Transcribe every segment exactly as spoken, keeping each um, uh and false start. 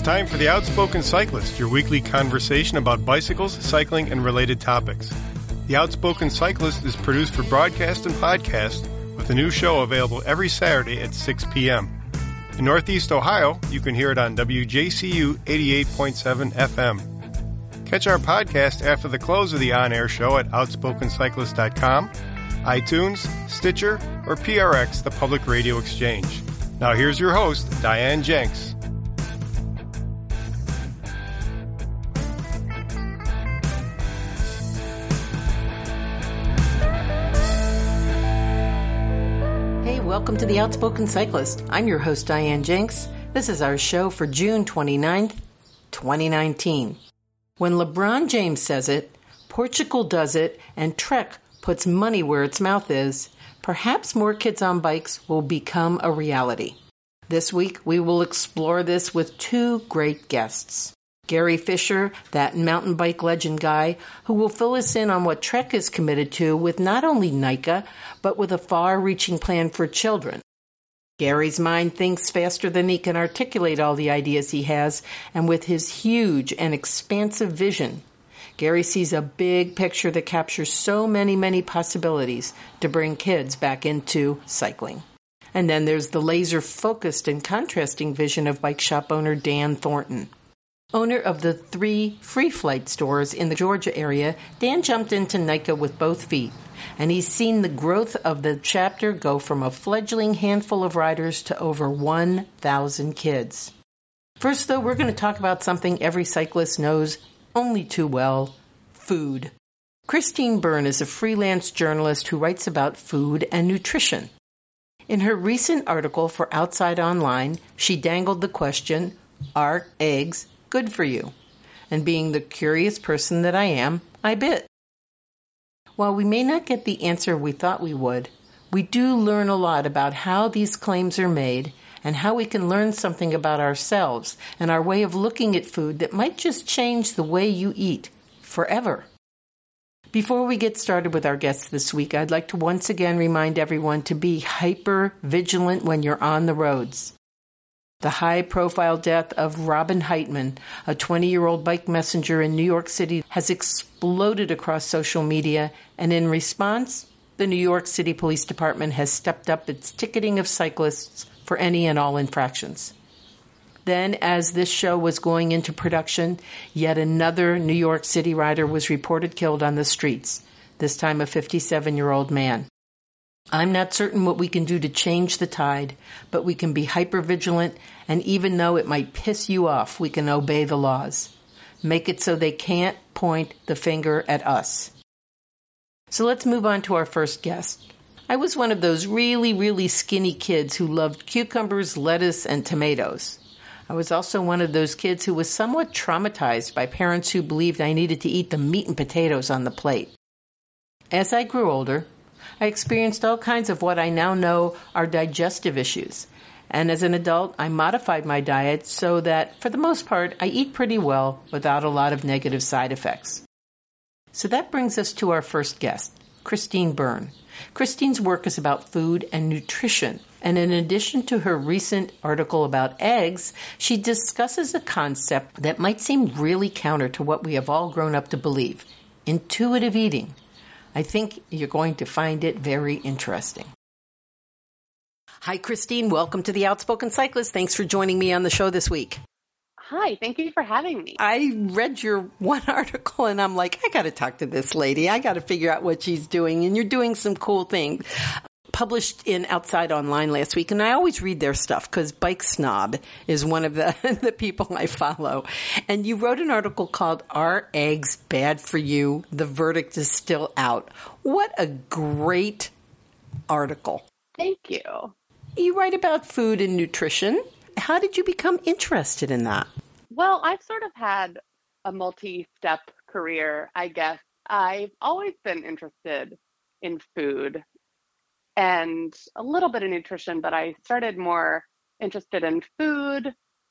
time for The Outspoken Cyclist, your weekly conversation about bicycles, cycling, and related topics. The Outspoken Cyclist is produced for broadcast and podcast, with a new show available every Saturday at six p.m. In Northeast Ohio, you can hear it on W J C U eighty-eight point seven F M. Catch our podcast after the close of the on-air show at outspoken cyclist dot com, iTunes, Stitcher, or P R X, the Public Radio Exchange. Now here's your host, Diane Jenks. Welcome to The Outspoken Cyclist. I'm your host, Diane Jenks. This is our show for June twenty-ninth, twenty nineteen. When LeBron James says it, Portugal does it, and Trek puts money where its mouth is, perhaps more kids on bikes will become a reality. This week, we will explore this with two great guests. Gary Fisher, that mountain bike legend guy, who will fill us in on what Trek is committed to with not only NICA, but with a far-reaching plan for children. Gary's mind thinks faster than he can articulate all the ideas he has, and with his huge and expansive vision, Gary sees a big picture that captures so many, many possibilities to bring kids back into cycling. And then there's the laser-focused and contrasting vision of bike shop owner Dan Thornton. Owner of the three Free Flight stores in the Georgia area, Dan jumped into NICA with both feet, and he's seen the growth of the chapter go from a fledgling handful of riders to over one thousand kids. First, though, we're going to talk about something every cyclist knows only too well, food. Christine Byrne is a freelance journalist who writes about food and nutrition. In her recent article for Outside Online, she dangled the question, are eggs good for you? And being the curious person that I am, I bit. While we may not get the answer we thought we would, we do learn a lot about how these claims are made and how we can learn something about ourselves and our way of looking at food that might just change the way you eat forever. Before we get started with our guests this week, I'd like to once again remind everyone to be hyper vigilant when you're on the roads. The high-profile death of Robin Heitman, a twenty-year-old bike messenger in New York City, has exploded across social media, and in response, the New York City Police Department has stepped up its ticketing of cyclists for any and all infractions. Then, as this show was going into production, yet another New York City rider was reported killed on the streets, this time a fifty-seven-year-old man. I'm not certain what we can do to change the tide, but we can be hyper-vigilant, and even though it might piss you off, we can obey the laws. Make it so they can't point the finger at us. So let's move on to our first guest. I was one of those really, really skinny kids who loved cucumbers, lettuce, and tomatoes. I was also one of those kids who was somewhat traumatized by parents who believed I needed to eat the meat and potatoes on the plate. As I grew older, I experienced all kinds of what I now know are digestive issues. And as an adult, I modified my diet so that, for the most part, I eat pretty well without a lot of negative side effects. So that brings us to our first guest, Christine Byrne. Christine's work is about food and nutrition. And in addition to her recent article about eggs, she discusses a concept that might seem really counter to what we have all grown up to believe, intuitive eating. I think you're going to find it very interesting. Hi, Christine. Welcome to The Outspoken Cyclist. Thanks for joining me on the show this week. Hi. Thank you for having me. I read your one article and I'm like, I got to talk to this lady. I got to figure out what she's doing. And you're doing some cool things. Published in Outside Online last week, and I always read their stuff because Bike Snob is one of the, the people I follow. And you wrote an article called Are Eggs Bad for You? The Verdict is Still Out. What a great article. Thank you. You write about food and nutrition. How did you become interested in that? Well, I've sort of had a multi-step career, I guess. I've always been interested in food and a little bit of nutrition, but I started more interested in food.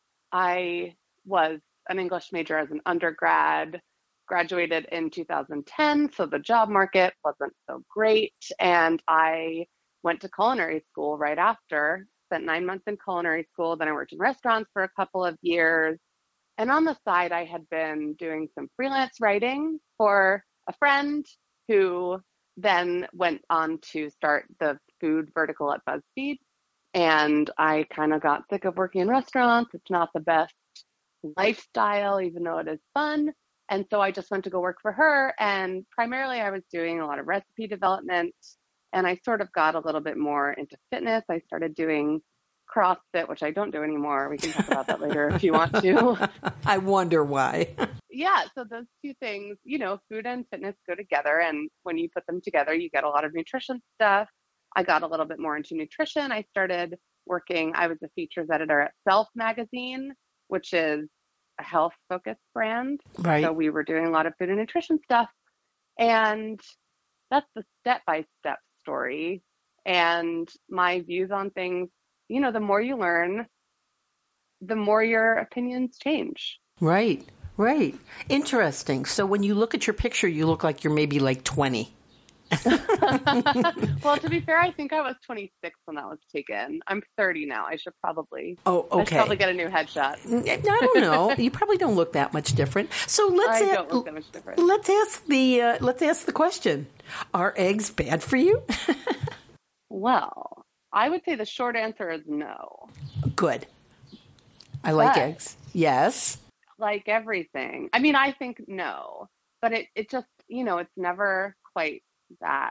I was an English major as an undergrad, graduated in two thousand ten, so the job market wasn't so great. And I went to culinary school right after, spent nine months in culinary school. Then I worked in restaurants for a couple of years. And on the side, I had been doing some freelance writing for a friend who then went on to start the food vertical at BuzzFeed. And I kind of got sick of working in restaurants. It's not the best lifestyle, even though it is fun. And so I just went to go work for her. And primarily I was doing a lot of recipe development. And I sort of got a little bit more into fitness. I started doing CrossFit, which I don't do anymore. We can talk about that later if you want to. I wonder why. Yeah, so those two things, you know, food and fitness go together. And when you put them together, you get a lot of nutrition stuff. I got a little bit more into nutrition. I started working, I was a features editor at Self Magazine, which is a health-focused brand. Right. So we were doing a lot of food and nutrition stuff. And that's the step-by-step story. And my views on things, you know, the more you learn, the more your opinions change. Right, right. Interesting. So when you look at your picture, you look like you're maybe like twenty. Well, to be fair, I think I was twenty-six when that was taken. I'm thirty now. I should probably. Oh, okay. I should probably get a new headshot. I don't know. You probably don't look that much different. So let's I a- don't look that much different. Let's ask the uh, let's ask the question: are eggs bad for you? Well, I would say the short answer is no. Good. I like But- eggs. Yes. Like everything. I mean, I think no, but it, it just, you know, it's never quite that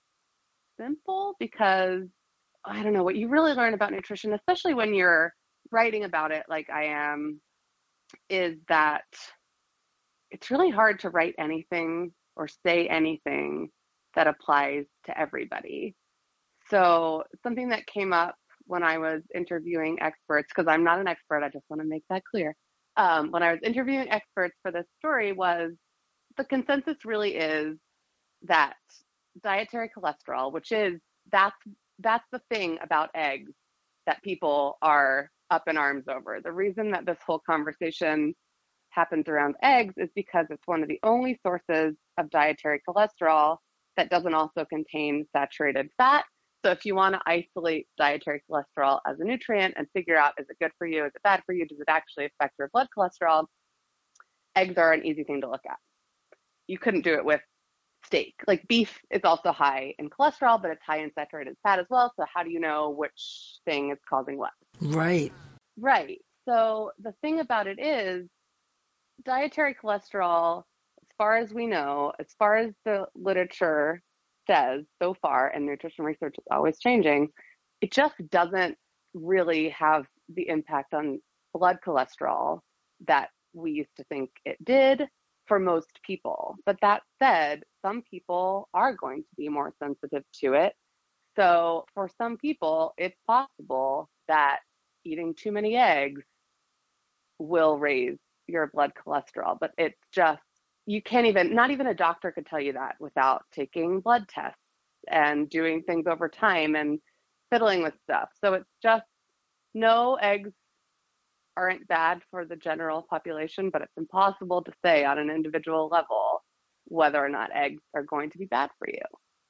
simple because I don't know what you really learn about nutrition, especially when you're writing about it like I am, is that it's really hard to write anything or say anything that applies to everybody. So something that came up when I was interviewing experts, because I'm not an expert, I just want to make that clear. Um, when I was interviewing experts for this story was the consensus really is that dietary cholesterol, which is, that's, that's the thing about eggs that people are up in arms over. The reason that this whole conversation happens around eggs is because it's one of the only sources of dietary cholesterol that doesn't also contain saturated fat. So if you want to isolate dietary cholesterol as a nutrient and figure out, is it good for you? Is it bad for you? Does it actually affect your blood cholesterol? Eggs are an easy thing to look at. You couldn't do it with steak. Like beef is also high in cholesterol, but it's high in saturated fat as well. So how do you know which thing is causing what? Right. Right. So the thing about it is dietary cholesterol, as far as we know, as far as the literature says so far, and nutrition research is always changing, it just doesn't really have the impact on blood cholesterol that we used to think it did for most people. But that said, some people are going to be more sensitive to it. So for some people, it's possible that eating too many eggs will raise your blood cholesterol, but it's just, you can't even, not even a doctor could tell you that without taking blood tests and doing things over time and fiddling with stuff. So it's just, no, eggs aren't bad for the general population, but it's impossible to say on an individual level whether or not eggs are going to be bad for you.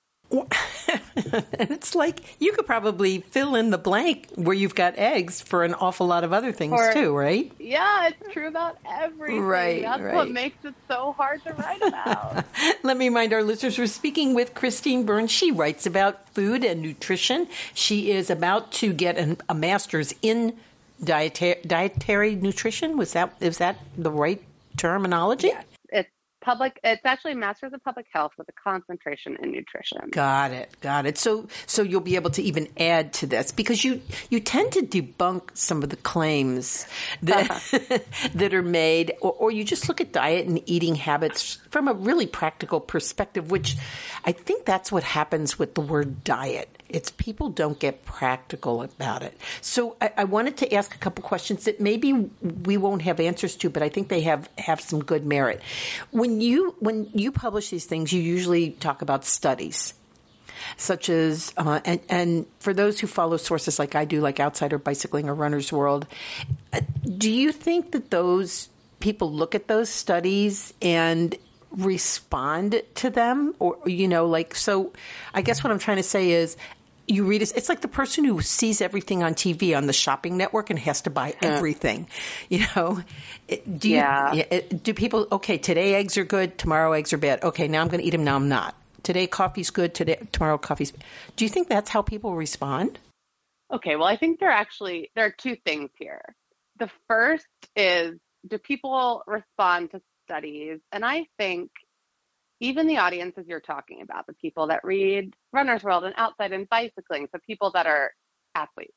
It's like you could probably fill in the blank where you've got eggs for an awful lot of other things For- too, right? Yeah, it's true about everything. Right, That's right. what makes it so hard to write about. Let me remind our listeners we're speaking with Christine Burns. She writes about food and nutrition. She is about to get an, a master's in dietary, dietary nutrition. Was that is that the right terminology? Yes, it's public. It's actually Masters of Public Health with a concentration in nutrition. Got it. Got it. So so you'll be able to even add to this because you, you tend to debunk some of the claims that that are made, or, or you just look at diet and eating habits from a really practical perspective, which I think that's what happens with the word diet. It's people don't get practical about it. So I, I wanted to ask a couple questions that maybe we won't have answers to, but I think they have, have some good merit. When you when you publish these things, you usually talk about studies, such as uh, and and for those who follow sources like I do, like Outsider Bicycling or Runner's World, do you think that those people look at those studies and respond to them, or you know, like so? I guess what I'm trying to say is, you read it. It's like the person who sees everything on T V on the shopping network and has to buy everything. You know, It- do you, Yeah. it- do people, okay, today eggs are good, tomorrow eggs are bad. Okay, now I'm going to eat them, now I'm not. Today coffee's good, today, tomorrow coffee's. Do you think that's how people respond? Okay, well, I think there are actually there are two things here. The first is, do people respond to studies? And I think even the audiences you're talking about, the people that read Runner's World and Outside and Bicycling, so people that are athletes,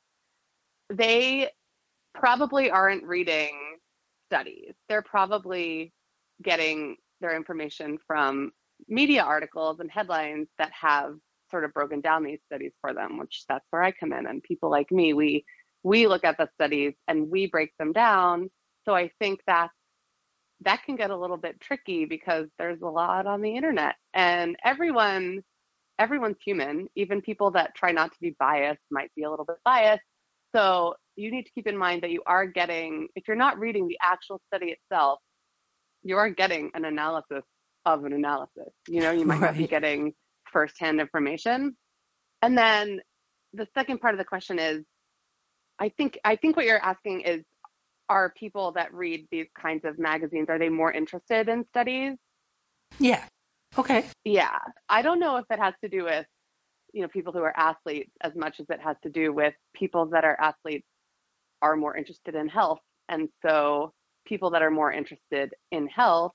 they probably aren't reading studies. They're probably getting their information from media articles and headlines that have sort of broken down these studies for them, which that's where I come in. And people like me, we we look at the studies and we break them down. So I think that that can get a little bit tricky because there's a lot on the internet, and everyone everyone's human. Even people that try not to be biased might be a little bit biased. So you need to keep in mind that you are getting, if you're not reading the actual study itself, you are getting an analysis of an analysis. You know, you might not be Right. getting firsthand information. And then the second part of the question is, I think I think what you're asking is, are people that read these kinds of magazines, are they more interested in studies? Yeah. Okay. Yeah. I don't know if it has to do with, you know, people who are athletes as much as it has to do with people that are athletes are more interested in health. And so people that are more interested in health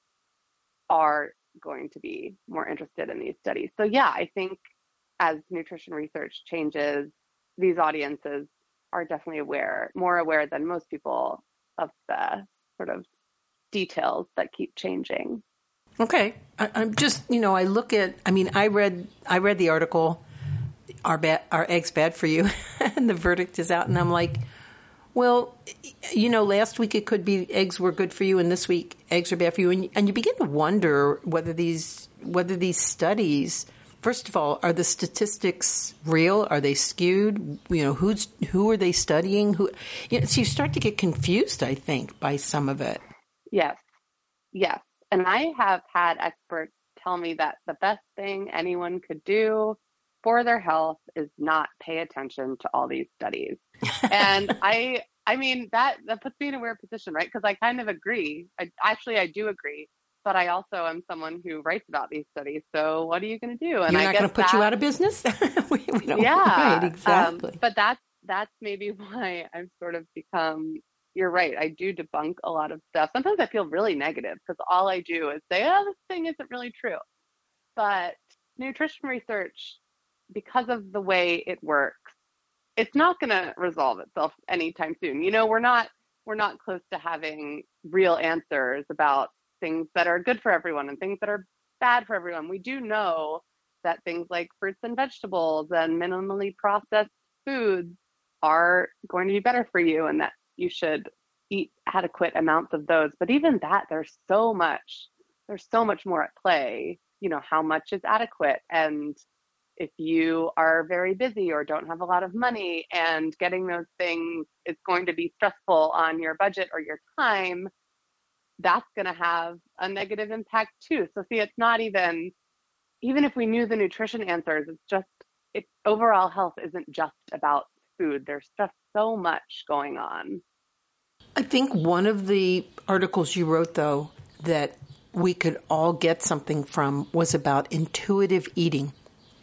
are going to be more interested in these studies. So yeah, I think as nutrition research changes, these audiences are definitely aware, more aware than most people of the sort of details that keep changing. Okay. I, I'm just, you know, I look at, I mean, I read, I read the article, are bad, are eggs bad for you? And the verdict is out. And I'm like, well, you know, last week it could be eggs were good for you, and this week eggs are bad for you. And, and you begin to wonder whether these, whether these studies, first of all, are the statistics real? Are they skewed? You know, who's, who are they studying? Who, you know, so you start to get confused, I think, by some of it. Yes. Yes. And I have had experts tell me that the best thing anyone could do for their health is not pay attention to all these studies. And I I mean that that puts me in a weird position, right? Because I kind of agree. I actually I do agree, but I also am someone who writes about these studies. So what are you going to do? And You're I not guess going to put that, you out of business? we, we don't, yeah. Right, exactly. Um, but that's that's maybe why I've sort of become, you're right. I do debunk a lot of stuff. Sometimes I feel really negative because all I do is say, oh, this thing isn't really true. But nutrition research, because of the way it works, it's not going to resolve itself anytime soon. You know, we're not we're not close to having real answers about things that are good for everyone and things that are bad for everyone. We do know that things like fruits and vegetables and minimally processed foods are going to be better for you, and that you should eat adequate amounts of those. But even that, there's so much, there's so much more at play. You know, how much is adequate? And if you are very busy or don't have a lot of money and getting those things is going to be stressful on your budget or your time, that's going to have a negative impact too. So see, it's not even, even if we knew the nutrition answers, it's just, it, overall health isn't just about food. There's just so much going on. I think one of the articles you wrote, though, that we could all get something from was about intuitive eating.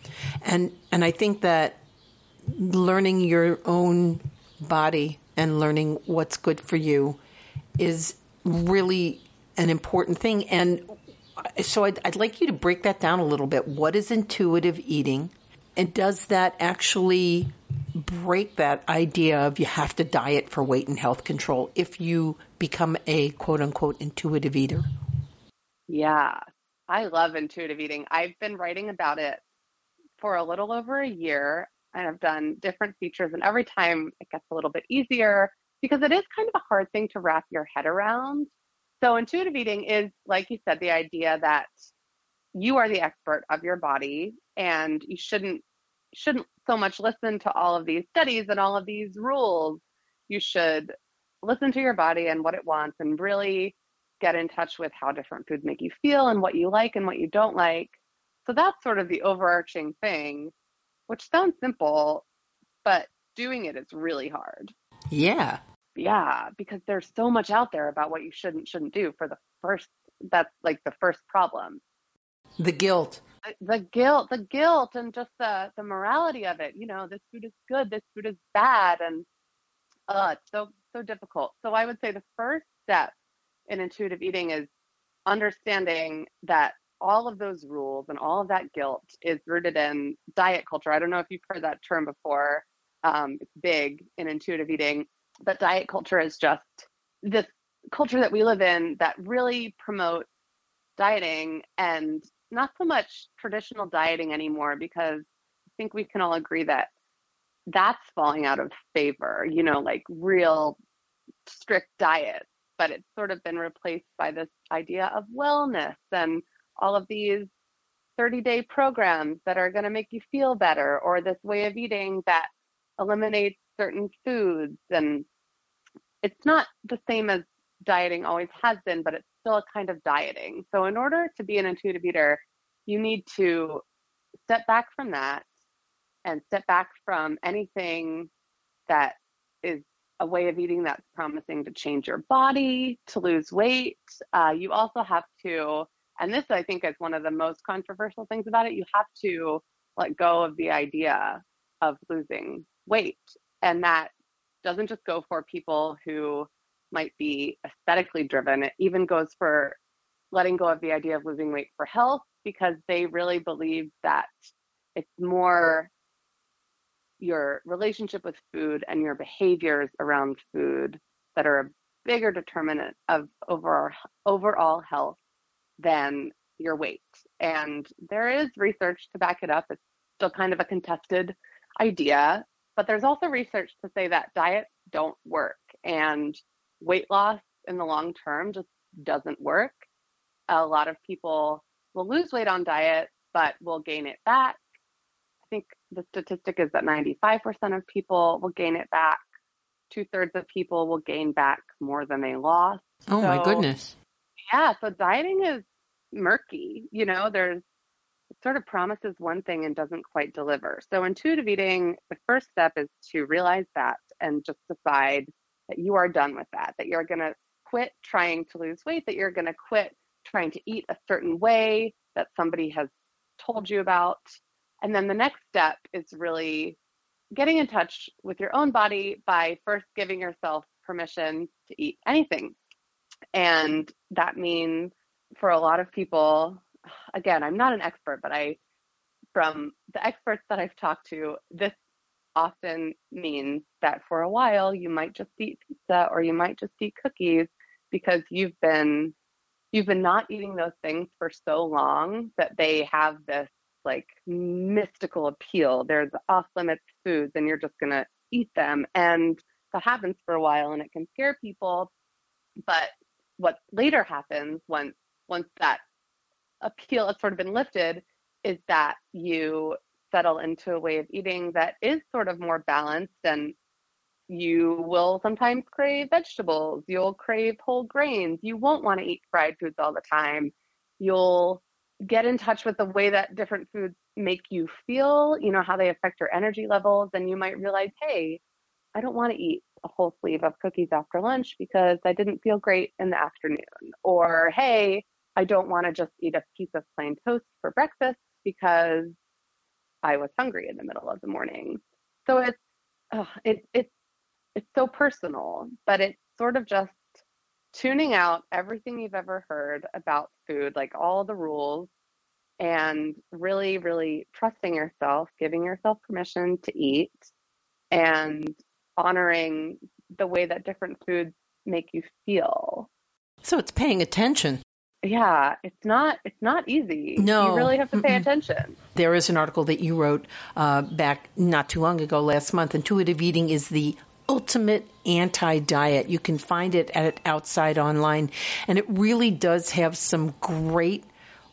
And and I think that learning your own body and learning what's good for you is really an important thing. And so I'd, I'd like you to break that down a little bit. What is intuitive eating? And does that actually break that idea of you have to diet for weight and health control if you become a quote-unquote intuitive eater? Yeah, I love intuitive eating. I've been writing about it for a little over a year, and I've done different features, and every time it gets a little bit easier because it is kind of a hard thing to wrap your head around. So intuitive eating is, like you said, the idea that you are the expert of your body, and you shouldn't shouldn't so much listen to all of these studies and all of these rules. You should listen to your body and what it wants, and really get in touch with how different foods make you feel and what you like and what you don't like. So that's sort of the overarching thing. which sounds simple, but doing it is really hard. Yeah. Yeah, because there's so much out there about what you should and shouldn't do for the first, that's like the first problem. The guilt. The guilt, the guilt and just the, the morality of it. You know, this food is good, this food is bad. And uh, it's so, so difficult. So I would say the first step in intuitive eating is understanding that all of those rules and all of that guilt is rooted in diet culture. I don't know if you've heard that term before. Um, it's big in intuitive eating, but diet culture is just this culture that we live in that really promotes dieting, and not so much traditional dieting anymore, because I think we can all agree that that's falling out of favor, you know, like real strict diets, but it's sort of been replaced by this idea of wellness and all of these thirty-day programs that are going to make you feel better, or this way of eating that eliminates certain foods. And it's not the same as dieting always has been, but it's still a kind of dieting. So in order to be an intuitive eater, you need to step back from that and step back from anything that is a way of eating that's promising to change your body, to lose weight. Uh, you also have to, and this I think is one of the most controversial things about it, you have to let go of the idea of losing weight. And that doesn't just go for people who might be aesthetically driven. It even goes for letting go of the idea of losing weight for health, because they really believe that it's more your relationship with food and your behaviors around food that are a bigger determinant of overall, overall health than your weight. And there is research to back it up. It's still kind of a contested idea, but there's also research to say that diets don't work, and weight loss in the long term just doesn't work. A lot of people will lose weight on diet, but will gain it back. I think the statistic is that ninety-five percent of people will gain it back. Two thirds of people will gain back more than they lost. Oh, so, my goodness. Yeah. So dieting is murky. You know, there's, it sort of promises one thing and doesn't quite deliver. So intuitive eating, the first step is to realize that and just decide that you are done with that, that you're going to quit trying to lose weight, that you're going to quit trying to eat a certain way that somebody has told you about. And then the next step is really getting in touch with your own body by first giving yourself permission to eat anything. And that means for a lot of people, again, I'm not an expert, but I, from the experts that I've talked to, this often means that for a while you might just eat pizza or you might just eat cookies because you've been you've been not eating those things for so long that they have this like mystical appeal. They're the off limits foods and you're just gonna eat them. And that happens for a while and it can scare people. But what later happens once once that appeal has sort of been lifted is that you settle into a way of eating that is sort of more balanced, and you will sometimes crave vegetables, you'll crave whole grains, you won't want to eat fried foods all the time, you'll get in touch with the way that different foods make you feel, you know, how they affect your energy levels, and you might realize, hey, I don't want to eat a whole sleeve of cookies after lunch because I didn't feel great in the afternoon, or hey, I don't want to just eat a piece of plain toast for breakfast because I was hungry in the middle of the morning. So it's oh, it it's it's so personal, but it's sort of just tuning out everything you've ever heard about food, like all the rules, and really, really trusting yourself, giving yourself permission to eat, and honoring the way that different foods make you feel. So it's paying attention. Yeah, it's not it's not easy. No. You really have to pay Mm-mm. attention. There is an article that you wrote uh, back not too long ago, last month. Intuitive eating is the ultimate anti-diet. You can find it at Outside Online, and it really does have some great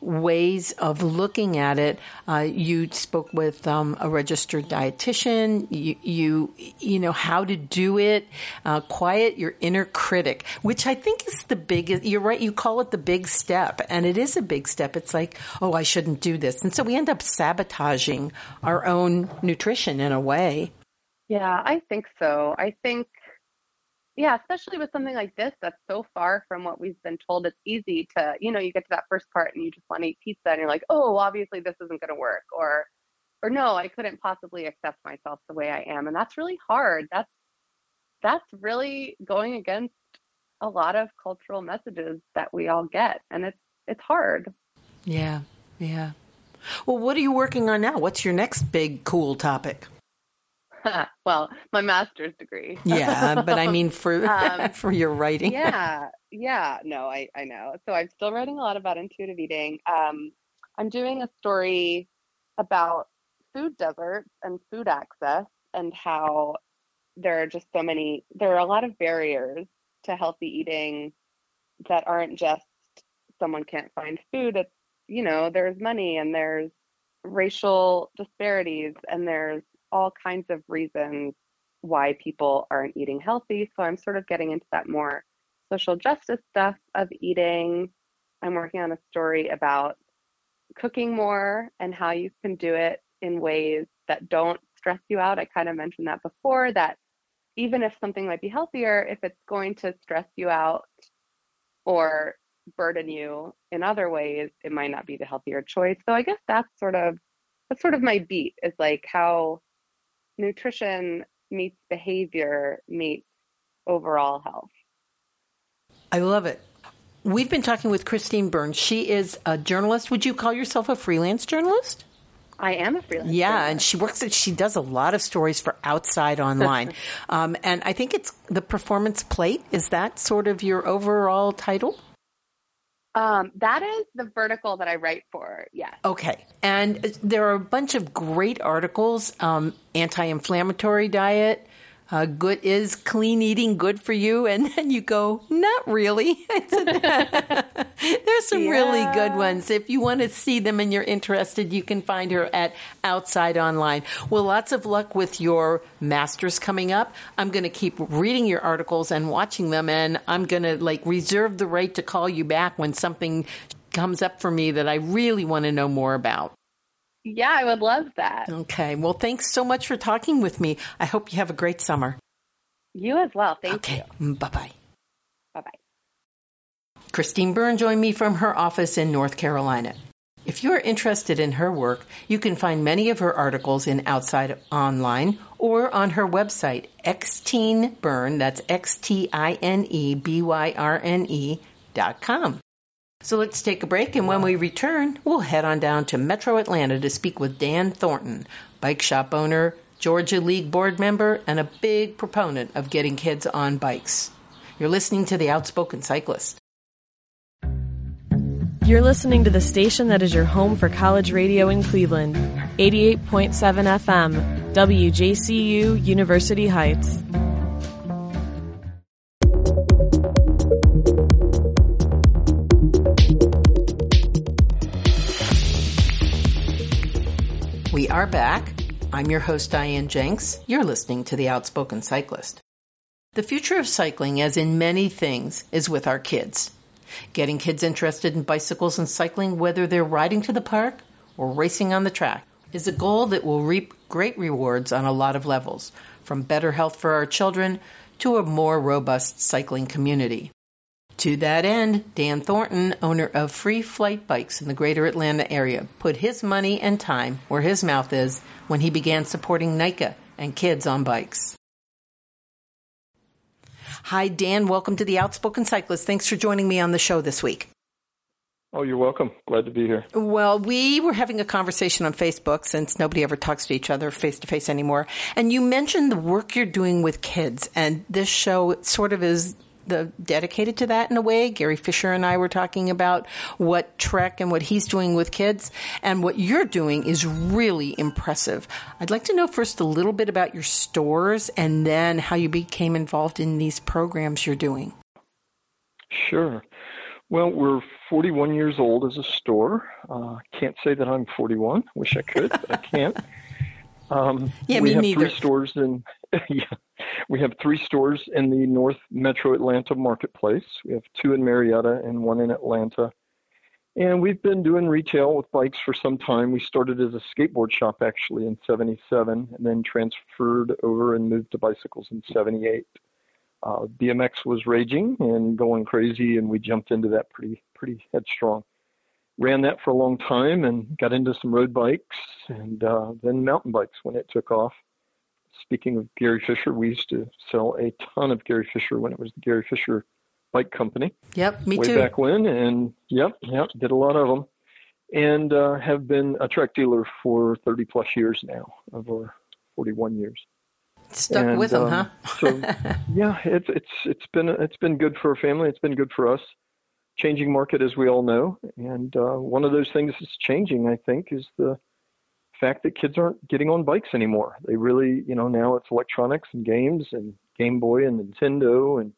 ways of looking at it. Uh, you spoke with um, a registered dietitian. You, you, you know how to do it. Uh, quiet your inner critic, which I think is the biggest. You're right. You call it the big step, and it is a big step. It's like, oh, I shouldn't do this, and so we end up sabotaging our own nutrition in a way. Yeah, I think so. I think. Yeah, especially with something like this that's so far from what we've been told. It's easy to, you know, you get to that first part and you just want to eat pizza and you're like, oh, obviously this isn't going to work. Or, or no, I couldn't possibly accept myself the way I am. And that's really hard. That's, that's really going against a lot of cultural messages that we all get. And it's, it's hard. Yeah. Yeah. Well, what are you working on now? What's your next big, cool topic? Well, my master's degree. Yeah, but I mean for um, for your writing. Yeah, yeah. No, I, I know. So I'm still writing a lot about intuitive eating. Um, I'm doing a story about food deserts and food access and how there are just so many, there are a lot of barriers to healthy eating that aren't just someone can't find food. It's, you know, there's money and there's racial disparities and there's all kinds of reasons why people aren't eating healthy. So I'm sort of getting into that more social justice stuff of eating. I'm working on a story about cooking more and how you can do it in ways that don't stress you out. I kind of mentioned that before, that even if something might be healthier, if it's going to stress you out or burden you in other ways, it might not be the healthier choice. So I guess that's sort of, that's sort of my beat, is like how nutrition meets behavior meets overall health. I love it. We've been talking with Christine Burns. She is a journalist. Would you call yourself a freelance journalist? I am a freelance Yeah, journalist. And she works. She does a lot of stories for Outside Online, um, and I think it's the Performance Plate. Is that sort of your overall title? Um, that is the vertical that I write for, yes. Okay. And there are a bunch of great articles, um, anti-inflammatory diet, uh, good is clean eating good for you? And then you go, not really. There's some yeah. really good ones. If you want to see them and you're interested, you can find her at Outside Online. Well, lots of luck with your master's coming up. I'm going to keep reading your articles and watching them, and I'm going to like reserve the right to call you back when something comes up for me that I really want to know more about. Yeah, I would love that. Okay. Well, thanks so much for talking with me. I hope you have a great summer. You as well. Thank okay. you. Okay. Bye-bye. Bye-bye. Christine Byrne joined me from her office in North Carolina. If you're interested in her work, you can find many of her articles in Outside Online or on her website, xteenbyrne, that's X T I N E B Y R N E dot com. So let's take a break, and when we return, we'll head on down to Metro Atlanta to speak with Dan Thornton, bike shop owner, Georgia League board member, and a big proponent of getting kids on bikes. You're listening to The Outspoken Cyclist. You're listening to the station that is your home for college radio in Cleveland, eighty-eight point seven F M, W J C U, University Heights. We are back. I'm your host, Diane Jenks. You're listening to The Outspoken Cyclist. The future of cycling, as in many things, is with our kids. Getting kids interested in bicycles and cycling, whether they're riding to the park or racing on the track, is a goal that will reap great rewards on a lot of levels, from better health for our children to a more robust cycling community. To that end, Dan Thornton, owner of Free Flight Bikes in the greater Atlanta area, put his money and time where his mouth is when he began supporting NICA and kids on bikes. Hi, Dan. Welcome to The Outspoken Cyclist. Thanks for joining me on the show this week. Oh, you're welcome. Glad to be here. Well, we were having a conversation on Facebook, since nobody ever talks to each other face-to-face anymore, and you mentioned the work you're doing with kids, and this show sort of is the dedicated to that in a way. Gary Fisher and I were talking about what Trek and what he's doing with kids, and what you're doing is really impressive. I'd like to know first a little bit about your stores and then how you became involved in these programs you're doing. Sure. Well, we're forty-one years old as a store. Uh, can't say that I'm forty-one. Wish I could, but I can't. Um, yeah, we me have neither. three stores in. yeah, we have three stores in the North Metro Atlanta marketplace. We have two in Marietta and one in Atlanta. And we've been doing retail with bikes for some time. We started as a skateboard shop actually in seventy-seven, and then transferred over and moved to bicycles in seventy-eight. Uh, B M X was raging and going crazy, and we jumped into that pretty pretty headstrong. Ran that for a long time and got into some road bikes and uh, then mountain bikes when it took off. Speaking of Gary Fisher, we used to sell a ton of Gary Fisher when it was the Gary Fisher Bike Company. Yep, me way too. Way back when, and yep, yep, did a lot of them. And uh, have been a Trek dealer for thirty plus years now, over forty-one years. Stuck and, with them, um, huh? so yeah, it's it's it's been it's been good for our family. It's been good for us. Changing market, as we all know, and uh, one of those things that's changing, I think, is the fact that kids aren't getting on bikes anymore. They really, you know, now it's electronics and games and Game Boy and Nintendo, and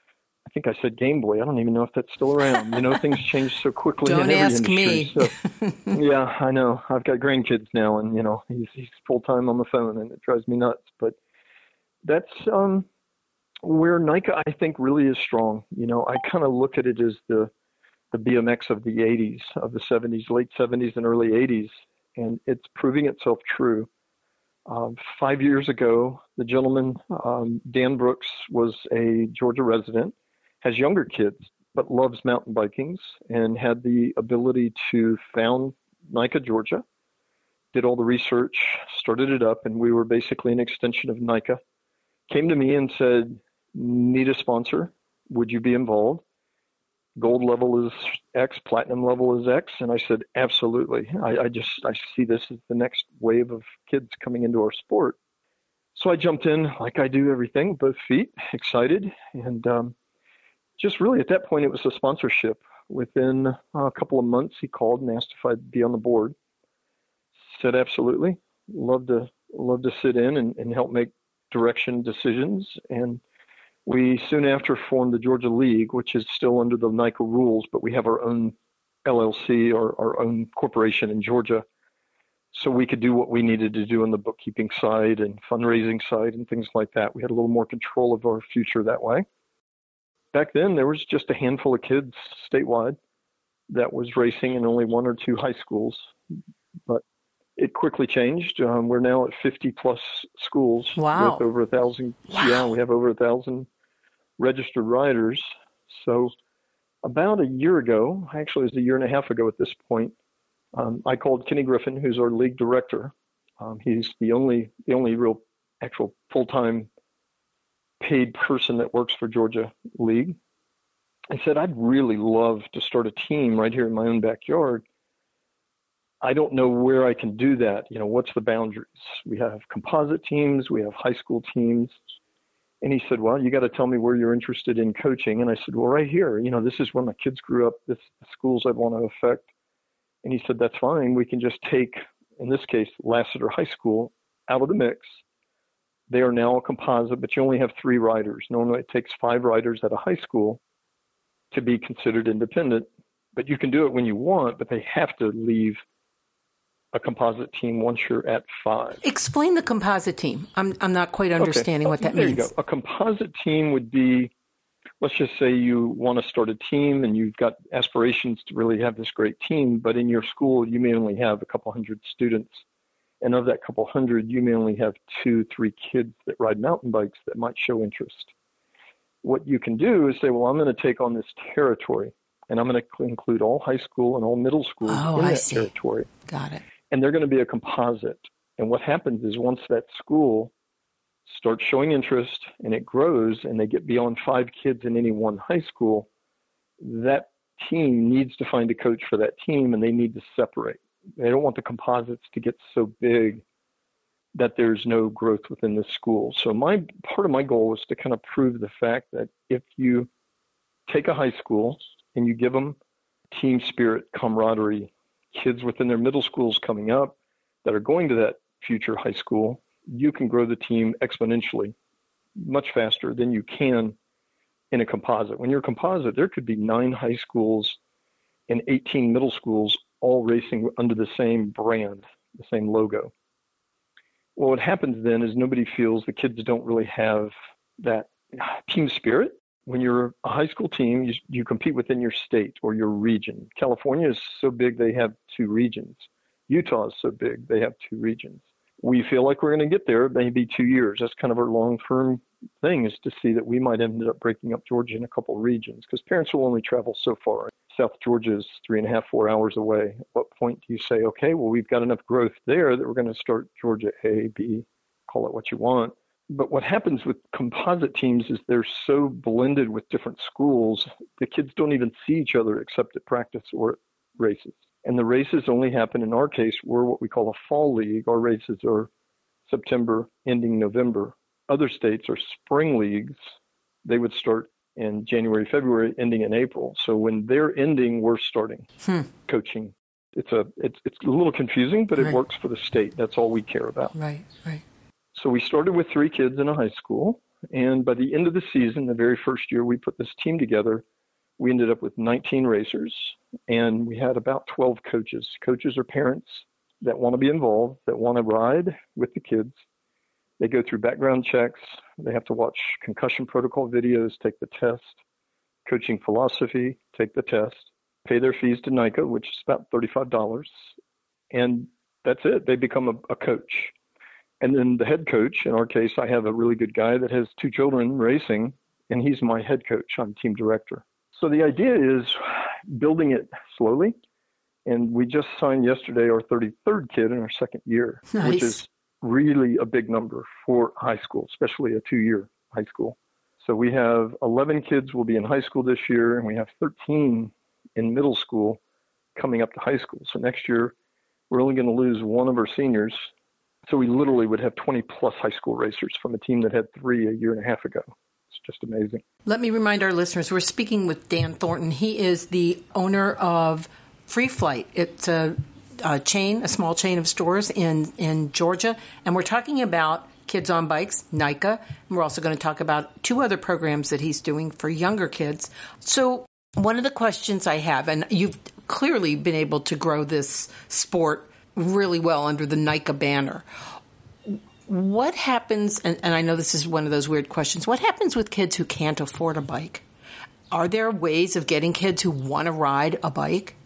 I think I said Game Boy. I don't even know if that's still around. You know, things change so quickly Don't in every ask industry. me. So, yeah, I know. I've got grandkids now, and you know, he's he's full time on the phone, and it drives me nuts. But that's um, where Nike, I think, really is strong. You know, I kind of look at it as the the B M X of the eighties, of the seventies, late seventies and early eighties, and it's proving itself true. Um, five years ago, the gentleman, um, Dan Brooks, was a Georgia resident, has younger kids, but loves mountain bikings, and had the ability to found NICA Georgia, did all the research, started it up, and we were basically an extension of NICA. Came to me and said, need a sponsor. Would you be involved? Gold level is X, platinum level is X. And I said, absolutely. I, I just, I see this as the next wave of kids coming into our sport. So I jumped in like I do everything, both feet, excited. And um, just really at that point, it was a sponsorship. Within a couple of months, he called and asked if I'd be on the board. Said, absolutely. Love to, love to sit in and, and help make direction decisions. And we soon after formed the Georgia League, which is still under the NICA rules, but we have our own L L C or our own corporation in Georgia. So we could do what we needed to do on the bookkeeping side and fundraising side and things like that. We had a little more control of our future that way. Back then, there was just a handful of kids statewide that was racing in only one or two high schools. But it quickly changed. Um, we're now at fifty plus schools. Wow. With over a thousand. Wow. Yeah, we have over a thousand registered riders. So about a year ago, actually it was a year and a half ago at this point, um, I called Kenny Griffin, who's our league director. Um, he's the only the only real actual full-time paid person that works for Georgia League. I said, I'd really love to start a team right here in my own backyard. I don't know where I can do that. You know, what's the boundaries? We have composite teams, we have high school teams. And he said, well, you got to tell me where you're interested in coaching. And I said, well, right here, you know, this is where my kids grew up. This is the schools I want to affect. And he said, that's fine. We can just take, in this case, Lassiter High School out of the mix. They are now a composite, but you only have three riders. Normally it takes five riders at a high school to be considered independent, but you can do it when you want, but they have to leave a composite team once you're at five. Explain the composite team. I'm I'm not quite understanding okay. what that there means. There you go. A composite team would be, let's just say you want to start a team and you've got aspirations to really have this great team, but in your school you may only have a couple hundred students. And of that couple hundred, you may only have two, three kids that ride mountain bikes that might show interest. What you can do is say, well, I'm going to take on this territory, and I'm going to include all high school and all middle schools oh, in I that see. territory. Got it. And they're going to be a composite. And what happens is once that school starts showing interest and it grows and they get beyond five kids in any one high school, that team needs to find a coach for that team, and they need to separate. They don't want the composites to get so big that there's no growth within the school. So my part of my goal is to kind of prove the fact that if you take a high school and you give them team spirit, camaraderie, kids within their middle schools coming up that are going to that future high school, you can grow the team exponentially, much faster than you can in a composite. When you're a composite, there could be nine high schools and eighteen middle schools all racing under the same brand, the same logo. Well, what happens then is nobody feels, the kids don't really have that team spirit. When you're a high school team, you, you compete within your state or your region. California is so big, they have two regions. Utah is so big, they have two regions. We feel like we're going to get there, maybe two years. That's kind of our long-term thing, is to see that we might end up breaking up Georgia in a couple of regions, because parents will only travel so far. South Georgia is three and a half, four hours away. At what point do you say, okay, well, we've got enough growth there that we're going to start Georgia A, B, call it what you want. But what happens with composite teams is they're so blended with different schools, the kids don't even see each other except at practice or at races. And the races only happen, in our case, we're what we call a fall league. Our races are September, ending November. Other states are spring leagues. They would start in January, February, ending in April. So when they're ending, we're starting hmm. coaching. It's a it's it's a little confusing, but it right. works for the state. That's all we care about. Right, right. So we started with three kids in a high school, and by the end of the season, the very first year we put this team together, we ended up with nineteen racers, and we had about twelve coaches. Coaches are parents that want to be involved, that want to ride with the kids. They go through background checks. They have to watch concussion protocol videos, take the test, coaching philosophy, take the test, pay their fees to NICA, which is about thirty-five dollars. And that's it. They become a, a coach. And then the head coach, in our case, I have a really good guy that has two children racing, and he's my head coach. I'm team director. So the idea is building it slowly. And we just signed yesterday our thirty-third kid in our second year, nice. Which is really a big number for high school, especially a two-year high school. So we have eleven kids will be in high school this year, and we have thirteen in middle school coming up to high school. So next year, we're only going to lose one of our seniors. So we literally would have twenty plus high school racers from a team that had three a year and a half ago. It's just amazing. Let me remind our listeners, we're speaking with Dan Thornton. He is the owner of Free Flight. It's a, a chain, a small chain of stores in, in Georgia. And we're talking about Kids on Bikes, NICA. And we're also going to talk about two other programs that he's doing for younger kids. So one of the questions I have, and you've clearly been able to grow this sport really well under the NICA banner. What happens, and, and I know this is one of those weird questions, what happens with kids who can't afford a bike? Are there ways of getting kids who want to ride a bike?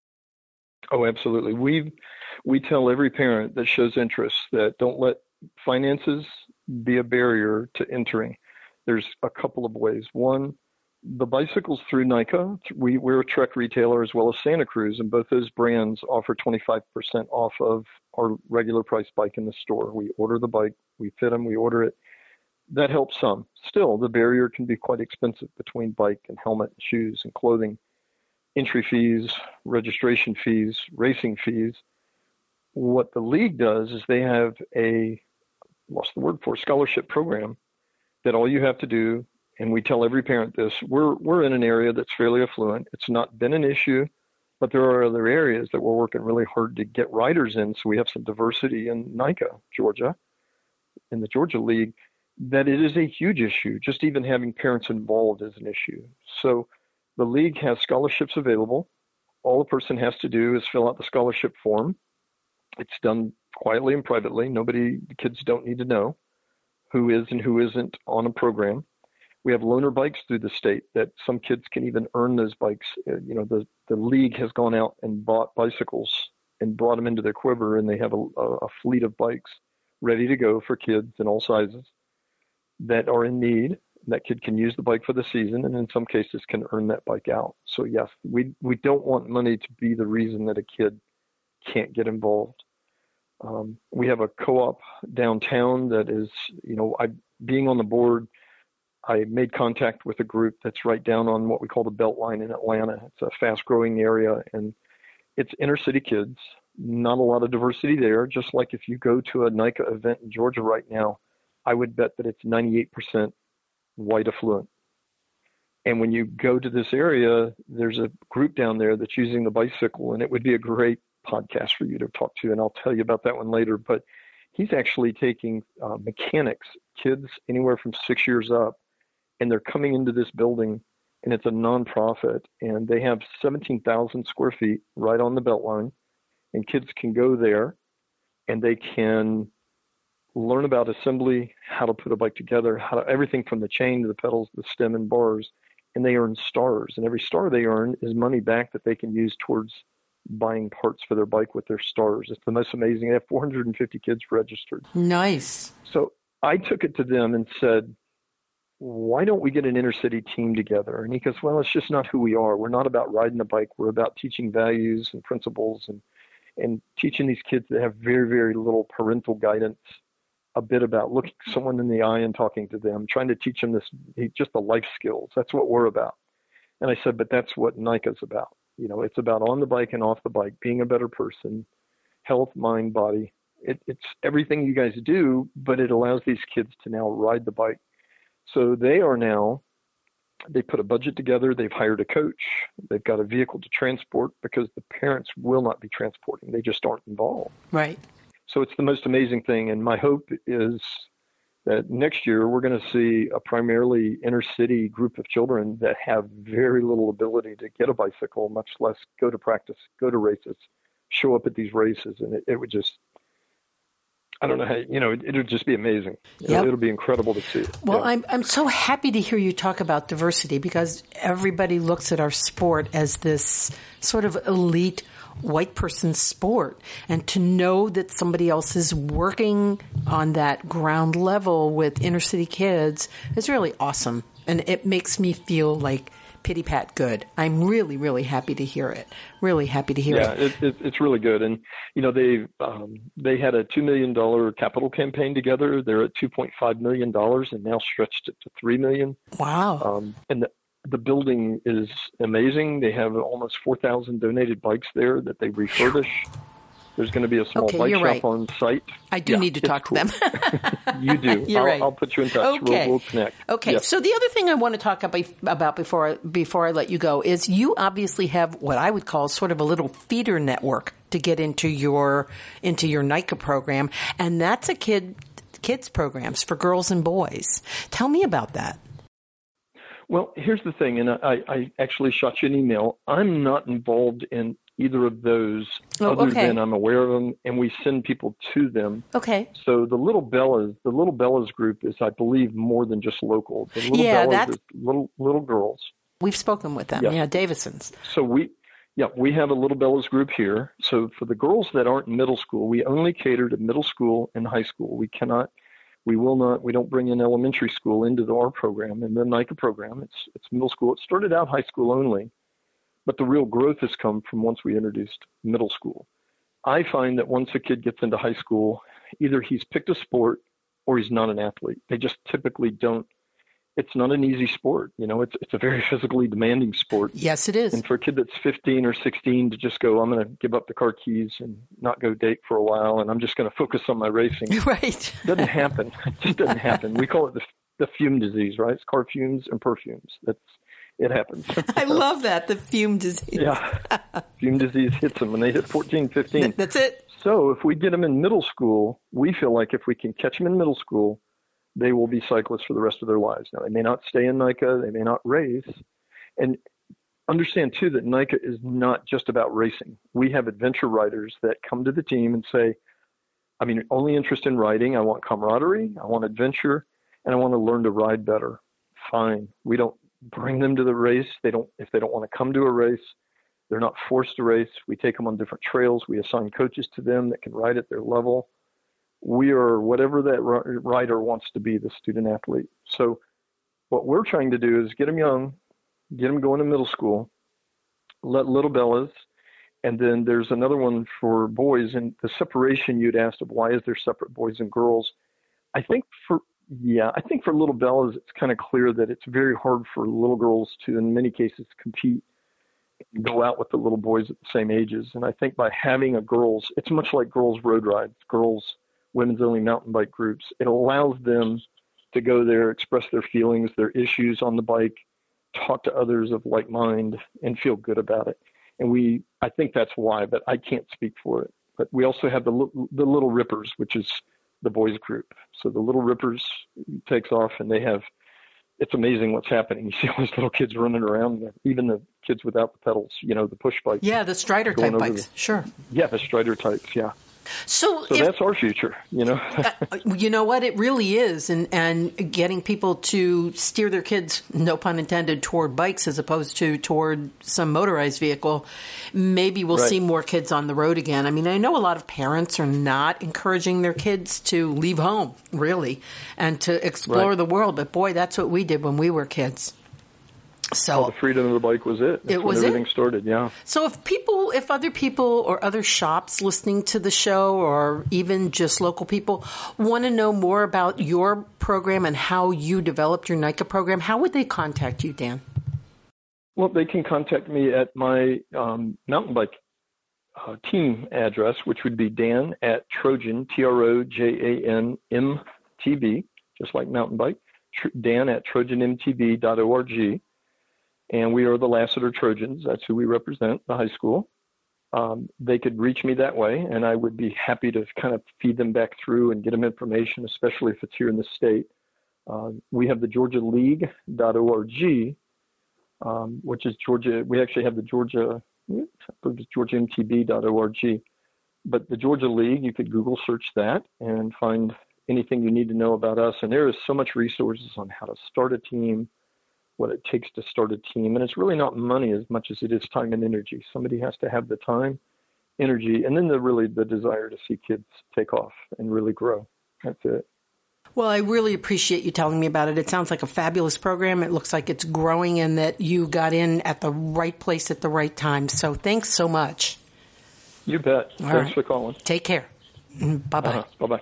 Oh, absolutely. We we tell every parent that shows interest that don't let finances be a barrier to entering. There's a couple of ways. One, the bicycles through NICA, we, we're a Trek retailer as well as Santa Cruz, and both those brands offer twenty-five percent off of our regular price bike in the store. We order the bike, we fit them, we order it. That helps some. Still, the barrier can be quite expensive between bike and helmet, and shoes and clothing, entry fees, registration fees, racing fees. What the league does is they have a, lost the word for, scholarship program that all you have to do, and we tell every parent this, we're we're in an area that's fairly affluent. It's not been an issue, but there are other areas that we're working really hard to get riders in. So we have some diversity in NICA, Georgia, in the Georgia League, that it is a huge issue. Just even having parents involved is an issue. So the league has scholarships available. All a person has to do is fill out the scholarship form. It's done quietly and privately. Nobody, the kids don't need to know who is and who isn't on a program. We have loaner bikes through the state that some kids can even earn those bikes. Uh, you know, the, the league has gone out and bought bicycles and brought them into their quiver, and they have a, a, a fleet of bikes ready to go for kids in all sizes that are in need. That kid can use the bike for the season, and in some cases can earn that bike out. So yes, we we don't want money to be the reason that a kid can't get involved. Um, we have a co-op downtown that is, you know, I being on the board, I made contact with a group that's right down on what we call the Beltline in Atlanta. It's a fast-growing area, and it's inner-city kids. Not a lot of diversity there. Just like if you go to a NICA event in Georgia right now, I would bet that it's ninety-eight percent white affluent. And when you go to this area, there's a group down there that's using the bicycle, and it would be a great podcast for you to talk to, and I'll tell you about that one later. But he's actually taking uh, mechanics, kids anywhere from six years up, and they're coming into this building, and it's a nonprofit, and they have seventeen thousand square feet right on the Beltline, and kids can go there, and they can learn about assembly, how to put a bike together, how to, everything from the chain to the pedals, the stem and bars, and they earn stars. And every star they earn is money back that they can use towards buying parts for their bike with their stars. It's the most amazing. They have four hundred fifty kids registered. Nice. So I took it to them and said, why don't we get an inner city team together? And he goes, well, it's just not who we are. We're not about riding a bike. We're about teaching values and principles and, and teaching these kids that have very, very little parental guidance a bit about looking someone in the eye and talking to them, trying to teach them this, just the life skills. That's what we're about. And I said, but that's what NICA's about. You know, it's about on the bike and off the bike, being a better person, health, mind, body. It, it's everything you guys do, but it allows these kids to now ride the bike. So they are now, they put a budget together. They've hired a coach. They've got a vehicle to transport because the parents will not be transporting. They just aren't involved. Right. So it's the most amazing thing. And my hope is that next year we're going to see a primarily inner city group of children that have very little ability to get a bicycle, much less go to practice, go to races, show up at these races. And it, it would just, I don't know how, you know, it, it'll just be amazing. Yep. It'll, it'll be incredible to see. Well, yeah. I'm I'm so happy to hear you talk about diversity because everybody looks at our sport as this sort of elite white person sport, and to know that somebody else is working on that ground level with inner city kids is really awesome, and it makes me feel like pity pat good. I'm really, really happy to hear it. Really happy to hear yeah, it. Yeah, it, it, it's really good. And, you know, they um, they had a two million dollars capital campaign together. They're at two point five million dollars and now stretched it to three million dollars. Wow. Um, and the, the building is amazing. They have almost four thousand donated bikes there that they refurbish. There's going to be a small okay, bike you're shop right. on site. I do yeah, need to talk cool. to them. You do. You're I'll, right. I'll put you in touch. Okay. We'll, we'll connect. Okay. Yes. So the other thing I want to talk about before I, before I let you go is you obviously have what I would call sort of a little feeder network to get into your into your NICA program, and that's a kid kids programs for girls and boys. Tell me about that. Well, here's the thing, and I, I actually shot you an email. I'm not involved in either of those oh, other okay. than I'm aware of them, and we send people to them. Okay. So the Little Bellas, the Little Bellas group is, I believe, more than just local. The Little yeah, Bellas that's... is little little girls. We've spoken with them, yes. yeah, Davison's. So we, yeah, we have a Little Bellas group here. So for the girls that aren't in middle school, we only cater to middle school and high school. We cannot, we will not, we don't bring in elementary school into the, our program and the NICA program. It's it's middle school. It started out high school only. But the real growth has come from once we introduced middle school. I find that once a kid gets into high school, either he's picked a sport or he's not an athlete. They just typically don't. It's not an easy sport. You know, it's it's a very physically demanding sport. Yes, it is. And for a kid that's fifteen or sixteen to just go, I'm going to give up the car keys and not go date for a while, and I'm just going to focus on my racing. Right. Doesn't happen. It just doesn't happen. We call it the the fume disease, right? It's car fumes and perfumes. That's It happens. I love that, the fume disease. Yeah. Fume disease hits them when they hit fourteen, fifteen. That's it. So if we get them in middle school, we feel like if we can catch them in middle school, they will be cyclists for the rest of their lives. Now, they may not stay in NICA. They may not race. And understand, too, that NICA is not just about racing. We have adventure riders that come to the team and say, I mean, only interest in riding. I want camaraderie. I want adventure. And I want to learn to ride better. Fine. We don't bring them to the race. They don't, if they don't want to come to a race, they're not forced to race. We take them on different trails. We assign coaches to them that can ride at their level. We are whatever that rider wants to be, the student athlete. So what we're trying to do is get them young, get them going to middle school, let Little Bellas, and then there's another one for boys. And the separation you'd asked of why is there separate boys and girls? I think for Yeah, I think for Little Bellas, it's kind of clear that it's very hard for little girls to, in many cases, compete and go out with the little boys at the same ages. And I think by having a girls, it's much like girls road rides, girls, women's only mountain bike groups. It allows them to go there, express their feelings, their issues on the bike, talk to others of like mind, and feel good about it. And we, I think that's why, but I can't speak for it. But we also have the the Little Rippers, which is the boys group. So the Little Rippers takes off, and they have it's amazing what's happening. You see all these little kids running around, even the kids without the pedals, you know, the push bikes. Yeah, the Strider type bikes. The, sure. Yeah, the Strider types. Yeah. So, so if, that's our future, you know. uh, you know what? It really is. And, and getting people to steer their kids, no pun intended, toward bikes as opposed to toward some motorized vehicle. Maybe we'll right. see more kids on the road again. I mean, I know a lot of parents are not encouraging their kids to leave home, really, and to explore right. the world. But boy, that's what we did when we were kids. So oh, the freedom of the bike was it. That's it was when everything it. started, yeah. So if people, if other people or other shops listening to the show or even just local people want to know more about your program and how you developed your NICA program, how would they contact you, Dan? Well, they can contact me at my um, mountain bike uh, team address, which would be Dan at Trojan, T R O J A N M T B, just like mountain bike, tr- Dan at trojan m t b dot org. And we are the Lassiter Trojans. That's who we represent, the high school. Um, they could reach me that way, and I would be happy to kind of feed them back through and get them information, especially if it's here in the state. Uh, we have the georgia league dot org, um, which is Georgia. We actually have the Georgia, I believe it's georgia m t b dot org. But the Georgia League, you could Google search that and find anything you need to know about us. And there is so much resources on how to start a team, what it takes to start a team. And it's really not money as much as it is time and energy. Somebody has to have the time, energy, and then the really the desire to see kids take off and really grow. That's it. Well, I really appreciate you telling me about it. It sounds like a fabulous program. It looks like it's growing and that you got in at the right place at the right time. So thanks so much. You bet. All Thanks right. for calling. Take care. Bye-bye. Uh-huh. Bye-bye.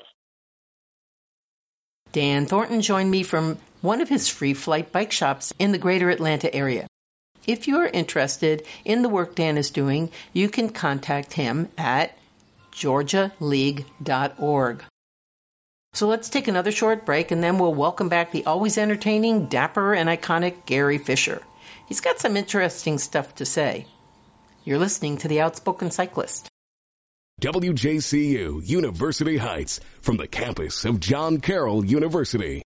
Dan Thornton joined me from one of his free flight bike shops in the greater Atlanta area. If you're interested in the work Dan is doing, you can contact him at georgia league dot org. So let's take another short break, and then we'll welcome back the always entertaining, dapper, and iconic Gary Fisher. He's got some interesting stuff to say. You're listening to The Outspoken Cyclist. W J C U University Heights, from the campus of John Carroll University.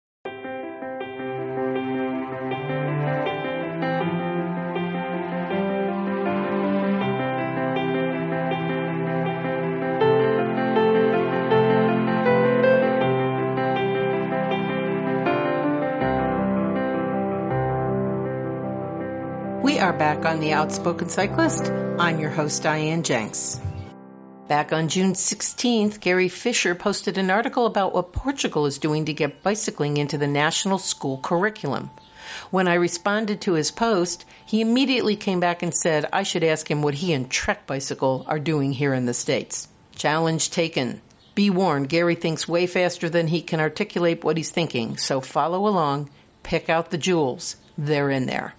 We are back on The Outspoken Cyclist. I'm your host, Diane Jenks. Back on June sixteenth, Gary Fisher posted an article about what Portugal is doing to get bicycling into the national school curriculum. When I responded to his post, he immediately came back and said I should ask him what he and Trek Bicycle are doing here in the States. Challenge taken. Be warned, Gary thinks way faster than he can articulate what he's thinking, so follow along, pick out the jewels. They're in there.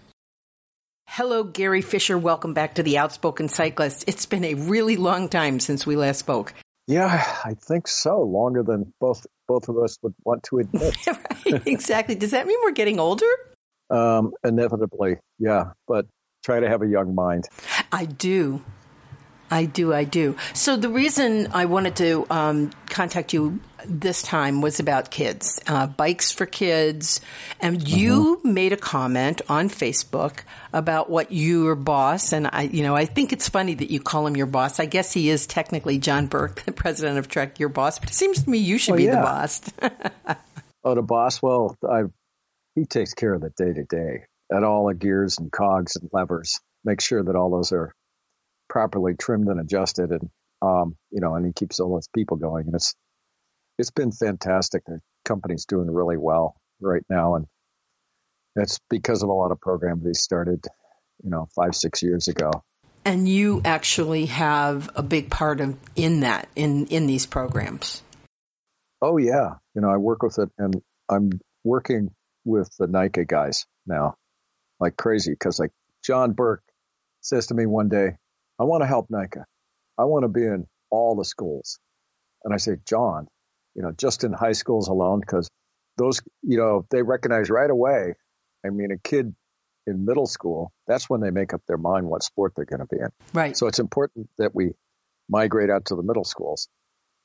Hello, Gary Fisher. Welcome back to The Outspoken Cyclist. It's been a really long time since we last spoke. Yeah, I think so. Longer than both both of us would want to admit. Right, exactly. Does that mean we're getting older? Um, inevitably, yeah. But try to have a young mind. I do. I do, I do. So the reason I wanted to um, contact you this time was about kids, uh, bikes for kids. And you mm-hmm. made a comment on Facebook about what your boss, and I, you know, I think it's funny that you call him your boss. I guess he is technically John Burke, the president of Trek, your boss, but it seems to me you should oh, be yeah. the boss. Oh, the boss? Well, I, he takes care of the day-to-day at all the gears and cogs and levers. Make sure that all those are properly trimmed and adjusted, and um, you know, and he keeps all those people going. And it's it's been fantastic. The company's doing really well right now, and that's because of a lot of programs they started, you know, five six years ago. And you actually have a big part of in that in in these programs. Oh yeah, you know, I work with it, and I'm working with the NICA guys now, like crazy, because like John Burke says to me one day, I want to help NICA. I want to be in all the schools. And I say, John, you know, just in high schools alone, because those, you know, they recognize right away. I mean, a kid in middle school, that's when they make up their mind what sport they're going to be in. Right. So it's important that we migrate out to the middle schools.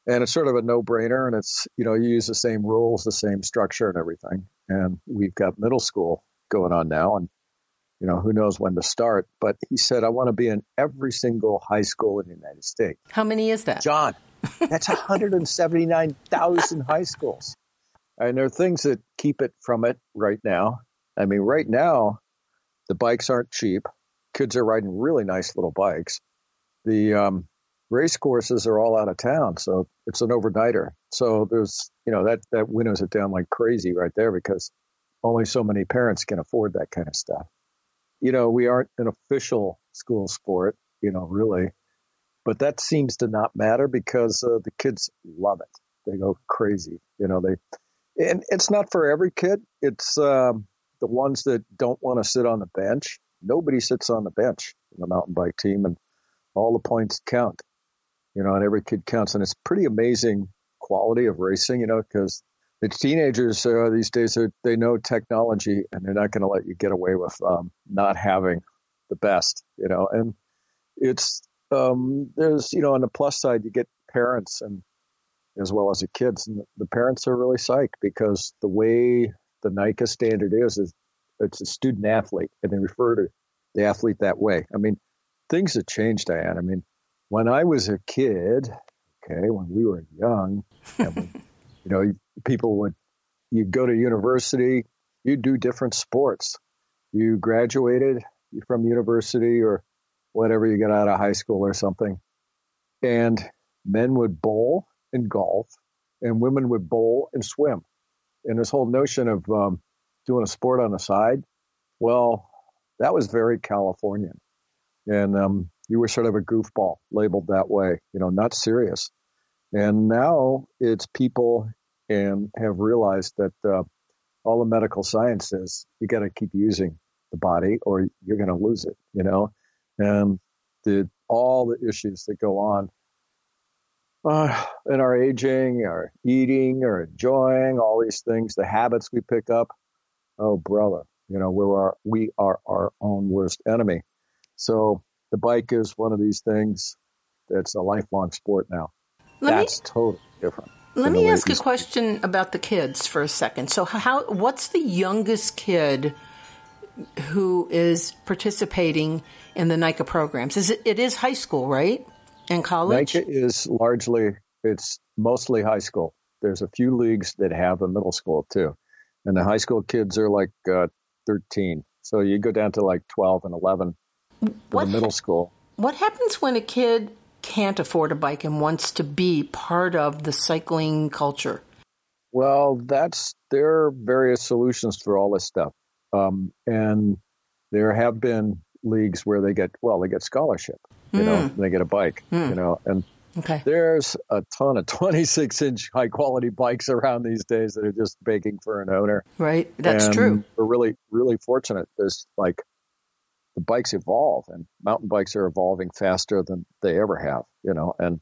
And it's sort of a no-brainer, and it's, you know, you use the same rules, the same structure and everything. And we've got middle school going on now, and, you know, who knows when to start. But he said, I want to be in every single high school in the United States. How many is that? John, that's one hundred seventy-nine thousand high schools. And there are things that keep it from it right now. I mean, right now, the bikes aren't cheap. Kids are riding really nice little bikes. The um, race courses are all out of town, so it's an overnighter. So there's, you know, that, that winnows it down like crazy right there because only so many parents can afford that kind of stuff. You know, we aren't an official school sport, you know, really, but that seems to not matter because uh, the kids love it. They go crazy, you know, they, and it's not for every kid. It's um, the ones that don't want to sit on the bench. Nobody sits on the bench in the mountain bike team, and all the points count, you know, and every kid counts. And it's pretty amazing quality of racing, you know, because the teenagers uh, these days, are, they know technology, and they're not going to let you get away with um, not having the best, you know. And it's, um, there's, you know, on the plus side, you get parents and as well as the kids. And the parents are really psyched because the way the NICA standard is, is it's a student athlete, and they refer to the athlete that way. I mean, things have changed, Diane. I mean, when I was a kid, okay, when we were young, and when, you know, people would, you'd go to university, you'd do different sports. You graduated from university or whatever, you got out of high school or something, and men would bowl and golf, and women would bowl and swim. And this whole notion of um, doing a sport on the side, well, that was very Californian. And um, you were sort of a goofball labeled that way, you know, not serious. And now it's people and have realized that uh, all the medical science says you got to keep using the body or you're going to lose it, you know, and the, all the issues that go on uh, in our aging, our eating, or enjoying, all these things, the habits we pick up. Oh, brother, you know, we're our, we are our own worst enemy. So the bike is one of these things that's a lifelong sport now. Let that's me, totally different. Let me ask a question about the kids for a second. So how, what's the youngest kid who is participating in the NICA programs? Is it, it is high school, right? And college? NICA is largely, it's mostly high school. There's a few leagues that have a middle school too. And the high school kids are like uh, thirteen. So you go down to like twelve and eleven for the middle school. What happens when a kid can't afford a bike and wants to be part of the cycling culture? Well, that's, there are various solutions for all this stuff. Um, and there have been leagues where they get, well, they get scholarship, you mm. know, they get a bike, mm. you know, and okay. There's a ton of twenty-six inch high quality bikes around these days that are just begging for an owner. Right. That's and true. We're really, really fortunate. There's like the bikes evolve, and mountain bikes are evolving faster than they ever have, you know, and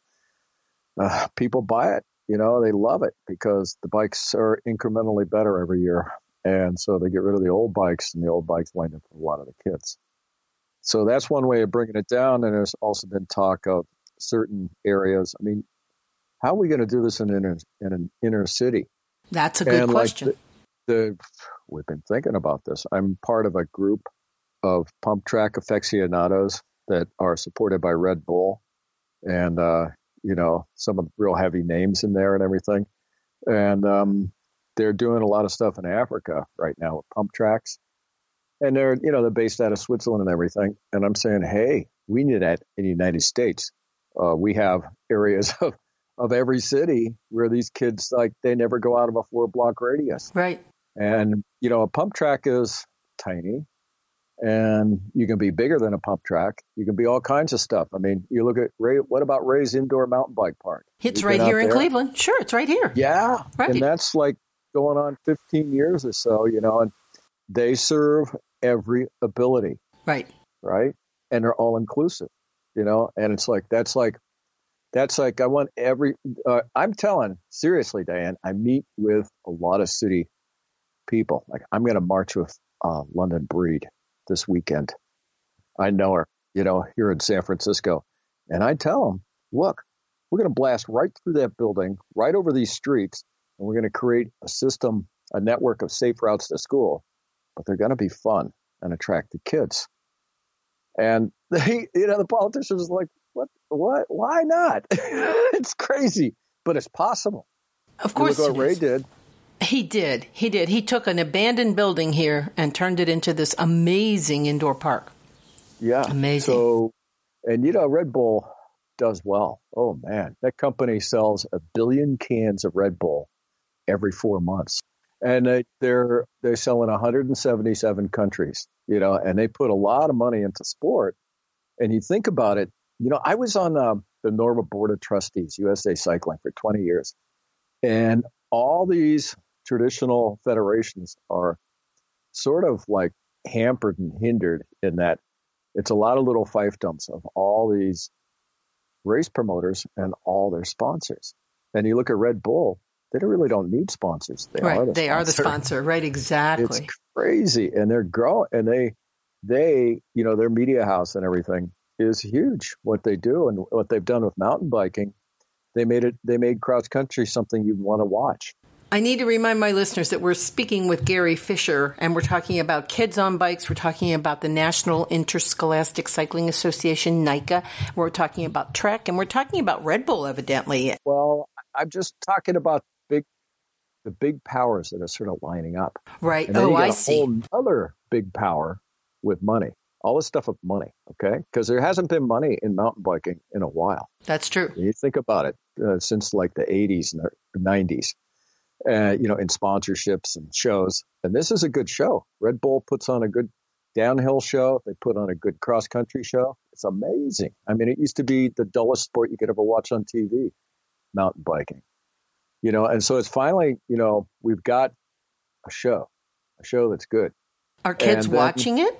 uh, people buy it, you know, they love it because the bikes are incrementally better every year. And so they get rid of the old bikes, and the old bikes wind up for a lot of the kids. So that's one way of bringing it down. And there's also been talk of certain areas. I mean, how are we going to do this in an inner, in an inner city? That's a good and question. Like the, the, we've been thinking about this. I'm part of a group of pump track aficionados that are supported by Red Bull, and uh, you know, some of the real heavy names in there and everything. And um, they're doing a lot of stuff in Africa right now with pump tracks, and they're, you know, they're based out of Switzerland and everything. And I'm saying, hey, we need that in the United States. Uh, we have areas of, of every city where these kids, like, they never go out of a four block radius. Right. And, you know, a pump track is tiny, and you can be bigger than a pump track. You can be all kinds of stuff. I mean, you look at Ray, what about Ray's Indoor Mountain Bike Park? It's right here in there? Cleveland. Sure. It's right here. Yeah. Right. And that's like going on fifteen years or so, you know, and they serve every ability. Right. Right. And they're all inclusive. You know, and it's like, that's like, that's like, I want every, uh, I'm telling, seriously, Diane, I meet with a lot of city people. Like, I'm going to march with uh, London Breed this weekend. I know her, you know, here in San Francisco. And I tell them, look, We're going to blast right through that building, right over these streets, and we're going to create a system, a network of safe routes to school, but they're going to be fun and attract the kids. And they, you know, the politicians are like, what, what, why not? It's crazy, but it's possible. Of course, look what Ray did. He did. He did. He took an abandoned building here and turned it into this amazing indoor park. Yeah. Amazing. So, and you know, Red Bull does well. Oh man, that company sells a billion cans of Red Bull every four months. And they, they're, they sell in one hundred seventy-seven countries, you know, and they put a lot of money into sport. And you think about it, you know, I was on um, the NORMA Board of Trustees, U S A Cycling, for twenty years. And all these traditional federations are sort of like hampered and hindered in that it's a lot of little fiefdoms of all these race promoters and all their sponsors. And you look at Red Bull, they don't really don't need sponsors. They right. are the they sponsor. are the sponsor. Right. Exactly. It's crazy. And they're growing, and they, they, you know, their media house and everything is huge. What they do and what they've done with mountain biking, they made it, they made cross country something you'd want to watch. I need to remind my listeners that we're speaking with Gary Fisher, and we're talking about kids on bikes. We're talking about the National Interscholastic Cycling Association, NICA. We're talking about Trek, and we're talking about Red Bull, evidently. Well, I'm just talking about big, the big powers that are sort of lining up. Right. And then oh, you got I a see. whole other big power with money. All this stuff with money, okay? Because there hasn't been money in mountain biking in a while. That's true. You think about it, uh, since like the eighties and the nineties. Uh, you know, in sponsorships and shows. And this is a good show. Red Bull puts on a good downhill show. They put on a good cross country show. It's amazing. I mean, it used to be the dullest sport you could ever watch on T V, mountain biking. You know, and so it's finally, you know, we've got a show, a show that's good. Are kids And then, watching it?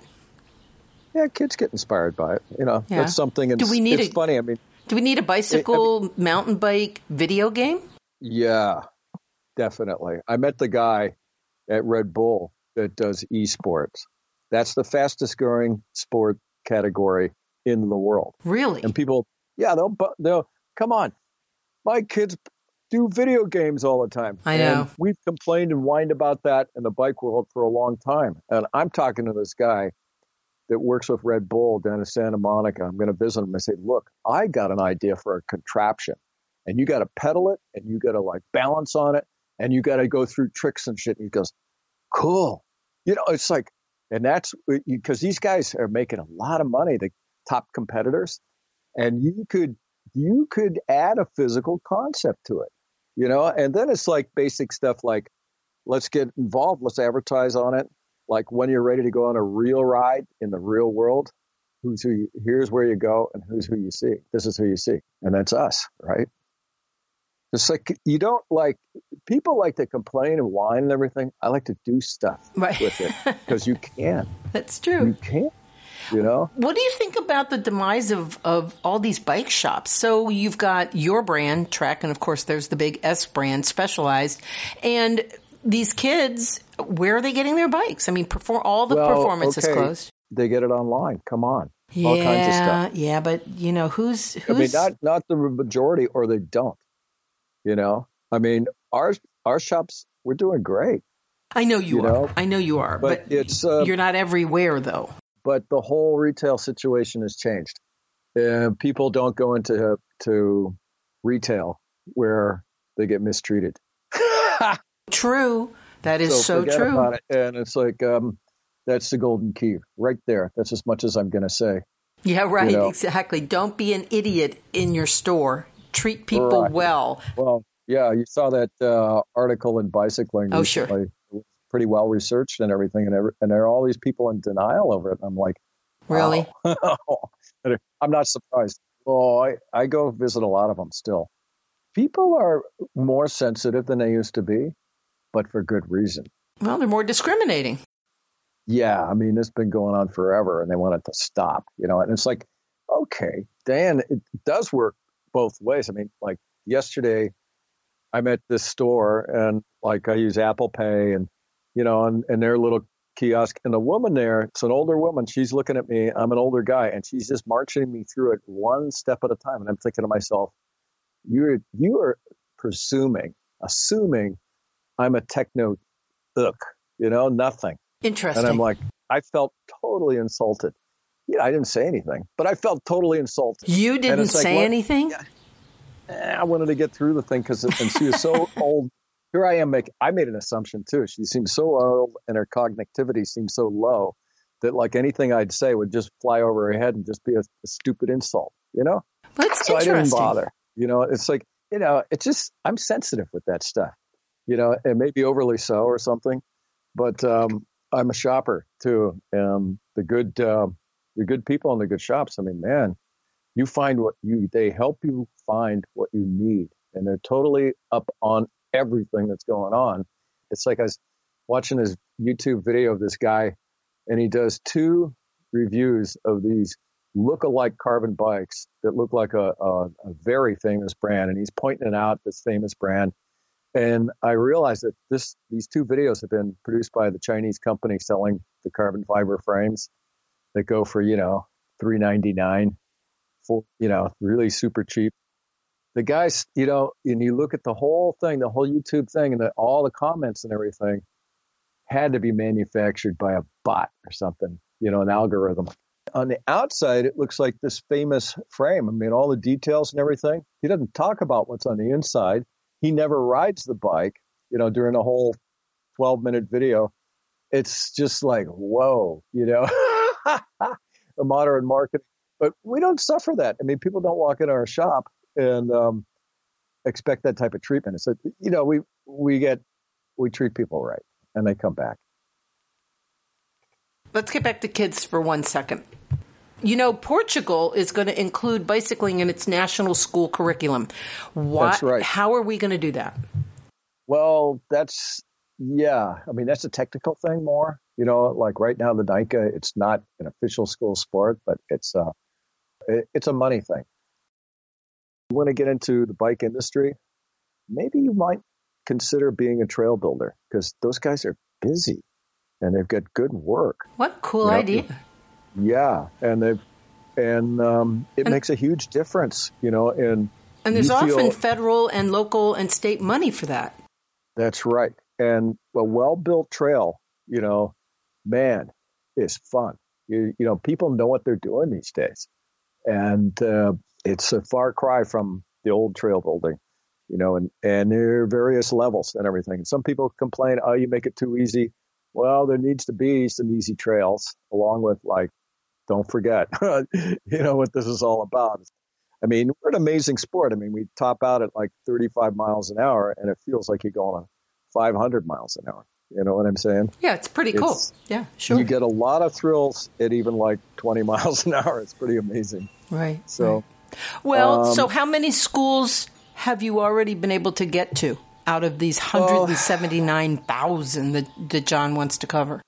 Yeah, kids get inspired by it. You know, Yeah. that's something. And Do we need it's a- funny. I mean, Do we need a bicycle, I mean- mountain bike video game? yeah. Definitely. I met the guy at Red Bull that does esports. That's the fastest growing sport category in the world. Really? And people, yeah, they'll, they'll come on. My kids do video games all the time. I know. And we've complained and whined about that in the bike world for a long time. And I'm talking to this guy that works with Red Bull down in Santa Monica. I'm going to visit him and say, look, I got an idea for a contraption, and you got to pedal it, and you got to like balance on it, and you got to go through tricks and shit. And he goes, cool. You know, it's like, and that's because these guys are making a lot of money, the top competitors. And you could, you could add a physical concept to it, you know, and then it's like basic stuff like, let's get involved. Let's advertise on it. Like when you're ready to go on a real ride in the real world, who's who you, here's where you go and who's who you see. This is who you see. And that's us, right? It's like, you don't like, people like to complain and whine and everything. I like to do stuff Right. with it because you can. That's You true. can, you know? What do you think about the demise of, of all these bike shops? So you've got your brand, Trek, and of course there's the big S brand, Specialized. And these kids, where are they getting their bikes? I mean, perform, all the Well, performance okay, is closed. They get it online. Come on. All yeah, kinds of stuff. yeah, but you know, who's, I mean, who's, not, not the majority, or they don't, you know? I mean, our, our shops, we're doing great. I know you, you are. know, I know you are, but but, it's, uh, you're not everywhere though. But the whole retail situation has changed. Uh, people don't go into to retail where they get mistreated. True. That is so, forget true. about it. And it's like, um, that's the golden key right there. That's as much as I'm going to say. Yeah, right. You know? Exactly. Don't be an idiot in your store. Treat people Right. well. Well, yeah, you saw that uh, article in Bicycling Oh, sure. recently. It was pretty well researched and everything. And, every, and there are all these people in denial over it. And I'm like, Really? wow. I'm not surprised. Oh, I, I go visit a lot of them still. People are more sensitive than they used to be, but for good reason. Well, they're more discriminating. Yeah, I mean, it's been going on forever, and they want it to stop, you know. And it's like, okay, Dan, it does work both ways. I mean, like yesterday, I'm at this store, and like I use Apple Pay, and you know, and, and their little kiosk, and the woman there, it's an older woman. She's looking at me. I'm an older guy, and she's just marching me through it one step at a time. And I'm thinking to myself, You're you are presuming, assuming I'm a techno ugh, you know, nothing. Interesting. And I'm like, I felt totally insulted. Yeah, I didn't say anything, but I felt totally insulted. You didn't say like, anything? Yeah. I wanted to get through the thing because, and she was so old. Here I am making, I made an assumption too. She seemed so old and her cognitivity seemed so low that like anything I'd say would just fly over her head and just be a, a stupid insult, you know? That's so interesting. I didn't bother. You know, it's like, you know, it's just, I'm sensitive with that stuff, you know, it may be overly so or something, but um, I'm a shopper too. Um, the good, uh, the good people in the good shops. I mean, man, you find what you, they help you find what you need, and they're totally up on everything that's going on. It's like I was watching this YouTube video of this guy, and he does two reviews of these look-alike carbon bikes that look like a, a, a very famous brand, and he's pointing out this famous brand. And I realized that this these two videos have been produced by the Chinese company selling the carbon fiber frames that go for, you know, three ninety-nine, full, you know, really super cheap. The guys, you know, and you look at the whole thing, the whole YouTube thing, and the, all the comments and everything had to be manufactured by a bot or something, you know, an algorithm. On the outside, it looks like this famous frame. I mean, all the details and everything. He doesn't talk about what's on the inside. He never rides the bike, you know, during the whole twelve minute video. It's just like, whoa, you know, a modern marketing. But we don't suffer that. I mean, people don't walk in our shop and um, expect that type of treatment. It's, you know, we we get, we treat people right, and they come back. Let's get back to kids for one second. You know, Portugal is going to include bicycling in its national school curriculum. What, that's right. How are we going to do that? Well, that's, yeah. I mean, that's a technical thing more. You know, like right now, the NICA, it's not an official school sport, but it's a, it's a money thing. You want to get into the bike industry, maybe you might consider being a trail builder, because those guys are busy and they've got good work. What a cool you know? idea. Yeah. And they've, and um, it and, makes a huge difference, you know, in, and there's often feel, federal and local and state money for that. That's right. And a well-built trail, you know, man, is fun. You, you know, people know what they're doing these days. And uh, it's a far cry from the old trail building, you know, and, and there are various levels and everything. And some people complain, oh, you make it too easy. Well, there needs to be some easy trails along with, like, don't forget, you know, what this is all about. I mean, we're an amazing sport. I mean, we top out at like thirty-five miles an hour, and it feels like you're going five hundred miles an hour. You know what I'm saying? Yeah, it's pretty cool. It's, yeah, sure. You get a lot of thrills at even like twenty miles an hour. It's pretty amazing. Right. So, right. Well, um, so how many schools have you already been able to get to out of these one hundred seventy-nine thousand that, that John wants to cover?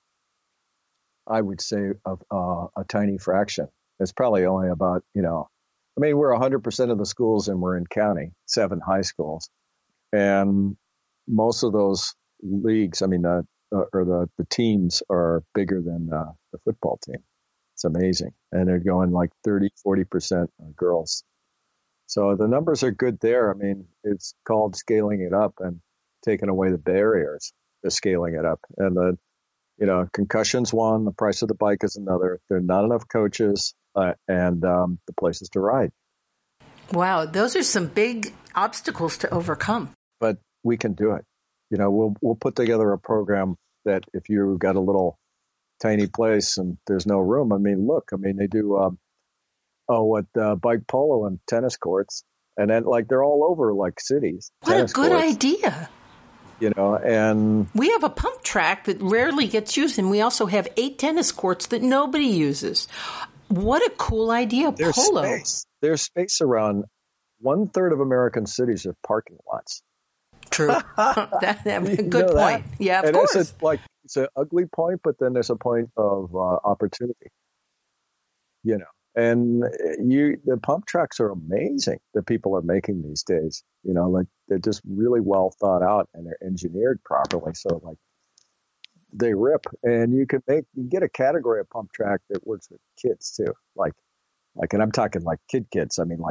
I would say of uh, a tiny fraction. It's probably only about, you know, I mean, we're one hundred percent of the schools, and we're in county, seven high schools. And most of those leagues, I mean, uh, or the, the teams are bigger than uh, the football team. It's amazing. And they're going like thirty, forty percent girls. So the numbers are good there. I mean, it's called scaling it up and taking away the barriers to scaling it up. And the, you know, concussion's one, the price of the bike is another. There are not enough coaches uh, and um, the places to ride. Wow, those are some big obstacles to overcome. But we can do it. You know, we'll we'll put together a program that if you've got a little tiny place and there's no room, I mean, look, I mean, they do, um, oh, what, uh, bike polo and tennis courts. And then, like, they're all over, like, cities. What a good courts. idea. You know, and we have a pump track that rarely gets used, and we also have eight tennis courts that nobody uses. What a cool idea, there's polo. Space. There's space around one third of American cities have parking lots. True. that, that, good point. That? Yeah, of and course. It's a, like, it's an ugly point, but then there's a point of uh, opportunity. You know, and you the pump tracks are amazing that people are making these days. You know, like they're just really well thought out and they're engineered properly. So like they rip, and you can make you get a category of pump track that works with kids too. Like, like, and I'm talking like kid kids. I mean, like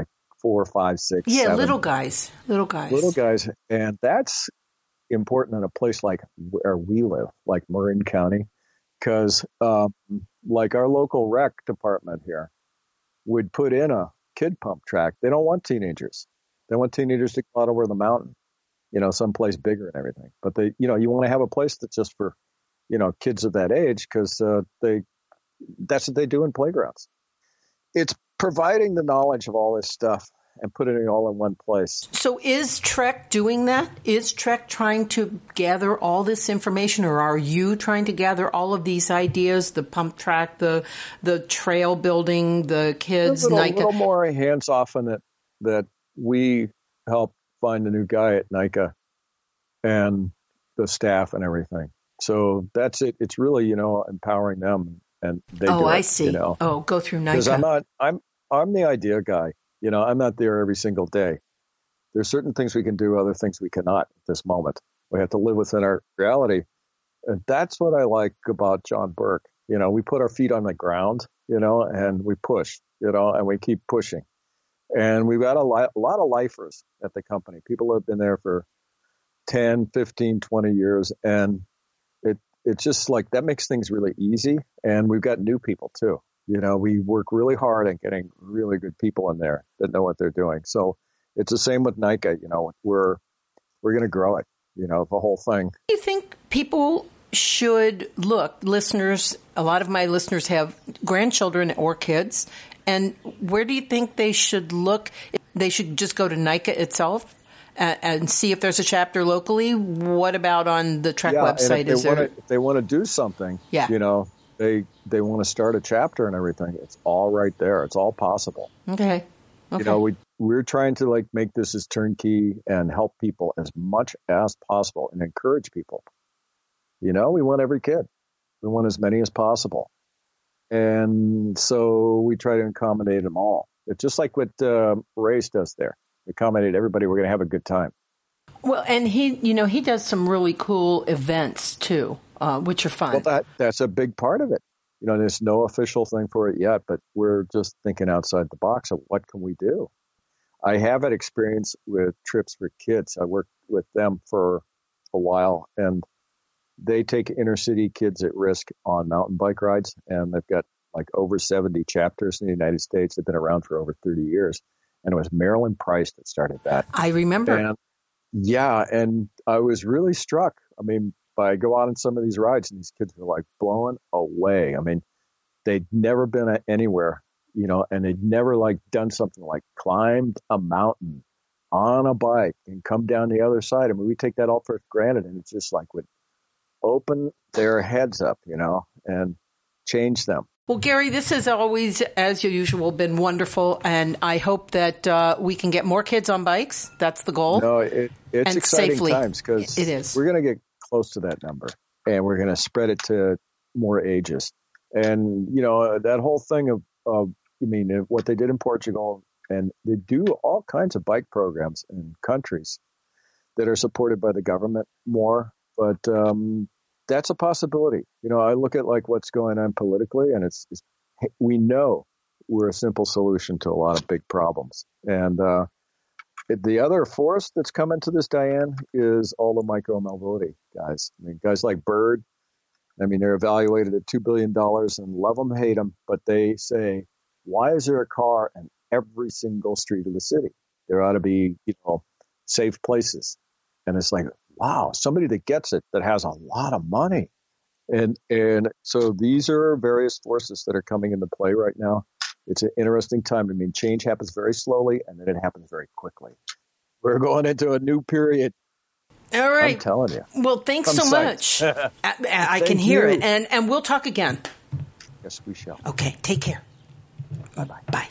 four, five, six, Yeah, seven. little guys, little guys. Little guys. And that's important in a place like where we live, like Marin County, because um, like our local rec department here would put in a kid pump track. They don't want teenagers. They want teenagers to go out over the mountain, you know, someplace bigger and everything. But they, you know, you want to have a place that's just for, you know, kids of that age, because uh, they, that's what they do in playgrounds. It's providing the knowledge of all this stuff and putting it all in one place. So is Trek doing that? Is Trek trying to gather all this information, or are you trying to gather all of these ideas, the pump track, the the trail building, the kids? A little, NICA? little more hands-off in it, that we help find a new guy at NICA and the staff and everything. So that's it. It's really, you know, empowering them, and they oh, do it, I see. You know? Oh, go through Because NICA. I'm not, I'm, I'm the idea guy. You know, I'm not there every single day. There's certain things we can do, other things we cannot at this moment. We have to live within our reality. And that's what I like about John Burke. You know, we put our feet on the ground, you know, and we push, you know, and we keep pushing. And we've got a, li- a lot of lifers at the company. People who have been there for ten, fifteen, twenty years. And it it's just like that makes things really easy. And we've got new people, too. You know, we work really hard at getting really good people in there that know what they're doing. So it's the same with NICA. You know, we're we're going to grow it, you know, the whole thing. Do you think people should look, listeners, a lot of my listeners have grandchildren or kids, and where do you think they should look? They should just go to NICA itself and, and see if there's a chapter locally? What about on the Trek yeah, website? And if, Is they there? wanna, if they want to do something, Yeah. you know, they they want to start a chapter and everything, it's all right there. It's all possible. Okay. Okay. You know, we we're trying to like make this as turnkey and help people as much as possible and encourage people. You know, we want every kid. We want as many as possible. And so we try to accommodate them all. It's just like what uh, Race does there. Accommodate everybody. We're going to have a good time. Well, and he, you know, he does some really cool events too, uh, which are fun. Well, that that's a big part of it. You know, there's no official thing for it yet, but we're just thinking outside the box of what can we do. I have had experience with Trips for Kids. I worked with them for a while, and they take inner city kids at risk on mountain bike rides, and they've got like over seventy chapters in the United States. They've been around for over thirty years, and it was Marilyn Price that started that. I remember. And, yeah, and I was really struck. I mean, I go out on some of these rides, and these kids were like blown away. I mean, they'd never been anywhere, you know, and they'd never like done something like climbed a mountain on a bike and come down the other side. I mean, we take that all for granted, and it's just like would open their heads up, you know, and change them. Well, Gary, this has always, as usual, been wonderful, and I hope that uh, we can get more kids on bikes. That's the goal. No, it, it's And exciting safely. times because It is. we're going to get close to that number, and we're going to spread it to more ages. And, you know, that whole thing of, of, I mean, what they did in Portugal, and they do all kinds of bike programs in countries that are supported by the government more, but um, that's a possibility. You know, I look at like what's going on politically, and it's, it's we know we're a simple solution to a lot of big problems. And uh, the other force that's come into this, Diane, is all the micro-mobility guys. I mean, guys like Bird. I mean, they're evaluated at two billion dollars, and love them, hate them, but they say, why is there a car in every single street of the city? There ought to be, you know, safe places. And it's like, wow, somebody that gets it, that has a lot of money. And and so these are various forces that are coming into play right now. It's an interesting time. I mean, change happens very slowly, and then it happens very quickly. We're going into a new period. All right. I'm telling you. Well, thanks I'm so psyched. much. I, I can Thank hear you. it, and and we'll talk again. Yes, we shall. Okay, take care. Bye-bye. Bye.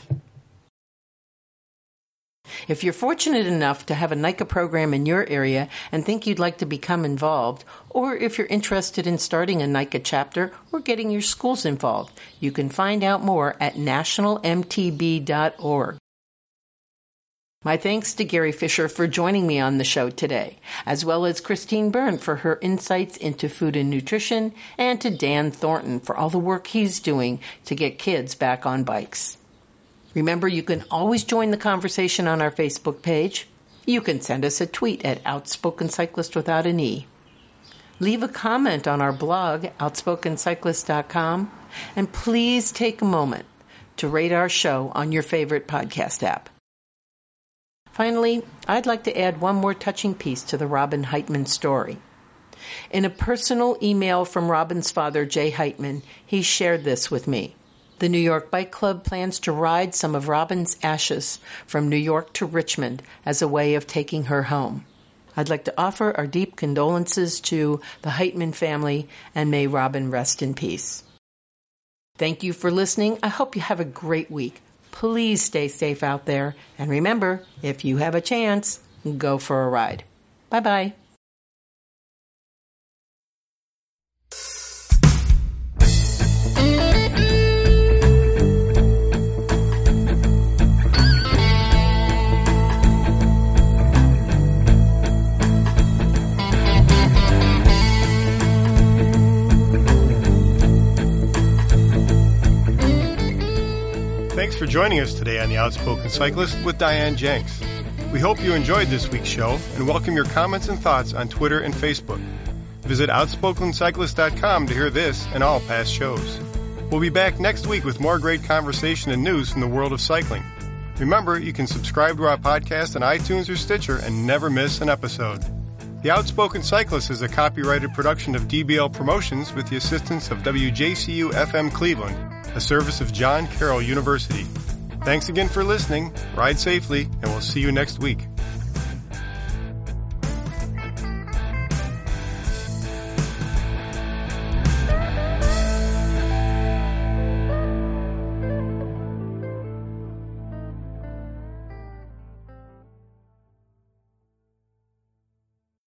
If you're fortunate enough to have a NICA program in your area and think you'd like to become involved, or if you're interested in starting a NICA chapter or getting your schools involved, you can find out more at national m t b dot org. My thanks to Gary Fisher for joining me on the show today, as well as Christine Byrne for her insights into food and nutrition, and to Dan Thornton for all the work he's doing to get kids back on bikes. Remember, you can always join the conversation on our Facebook page. You can send us a tweet at Outspoken Cyclist without an E. Leave a comment on our blog, outspoken cyclist dot com, and please take a moment to rate our show on your favorite podcast app. Finally, I'd like to add one more touching piece to the Robin Heitman story. In a personal email from Robin's father, Jay Heitman, he shared this with me. The New York Bike Club plans to ride some of Robin's ashes from New York to Richmond as a way of taking her home. I'd like to offer our deep condolences to the Heitman family, and may Robin rest in peace. Thank you for listening. I hope you have a great week. Please stay safe out there, and remember, if you have a chance, go for a ride. Bye-bye. Thanks for joining us today on The Outspoken Cyclist with Diane Jenks. We hope you enjoyed this week's show and welcome your comments and thoughts on Twitter and Facebook. Visit outspoken cyclist dot com to hear this and all past shows. We'll be back next week with more great conversation and news from the world of cycling. Remember, you can subscribe to our podcast on iTunes or Stitcher and never miss an episode. The Outspoken Cyclist is a copyrighted production of D B L Promotions with the assistance of W J C U F M Cleveland, a service of John Carroll University. Thanks again for listening, ride safely, and we'll see you next week.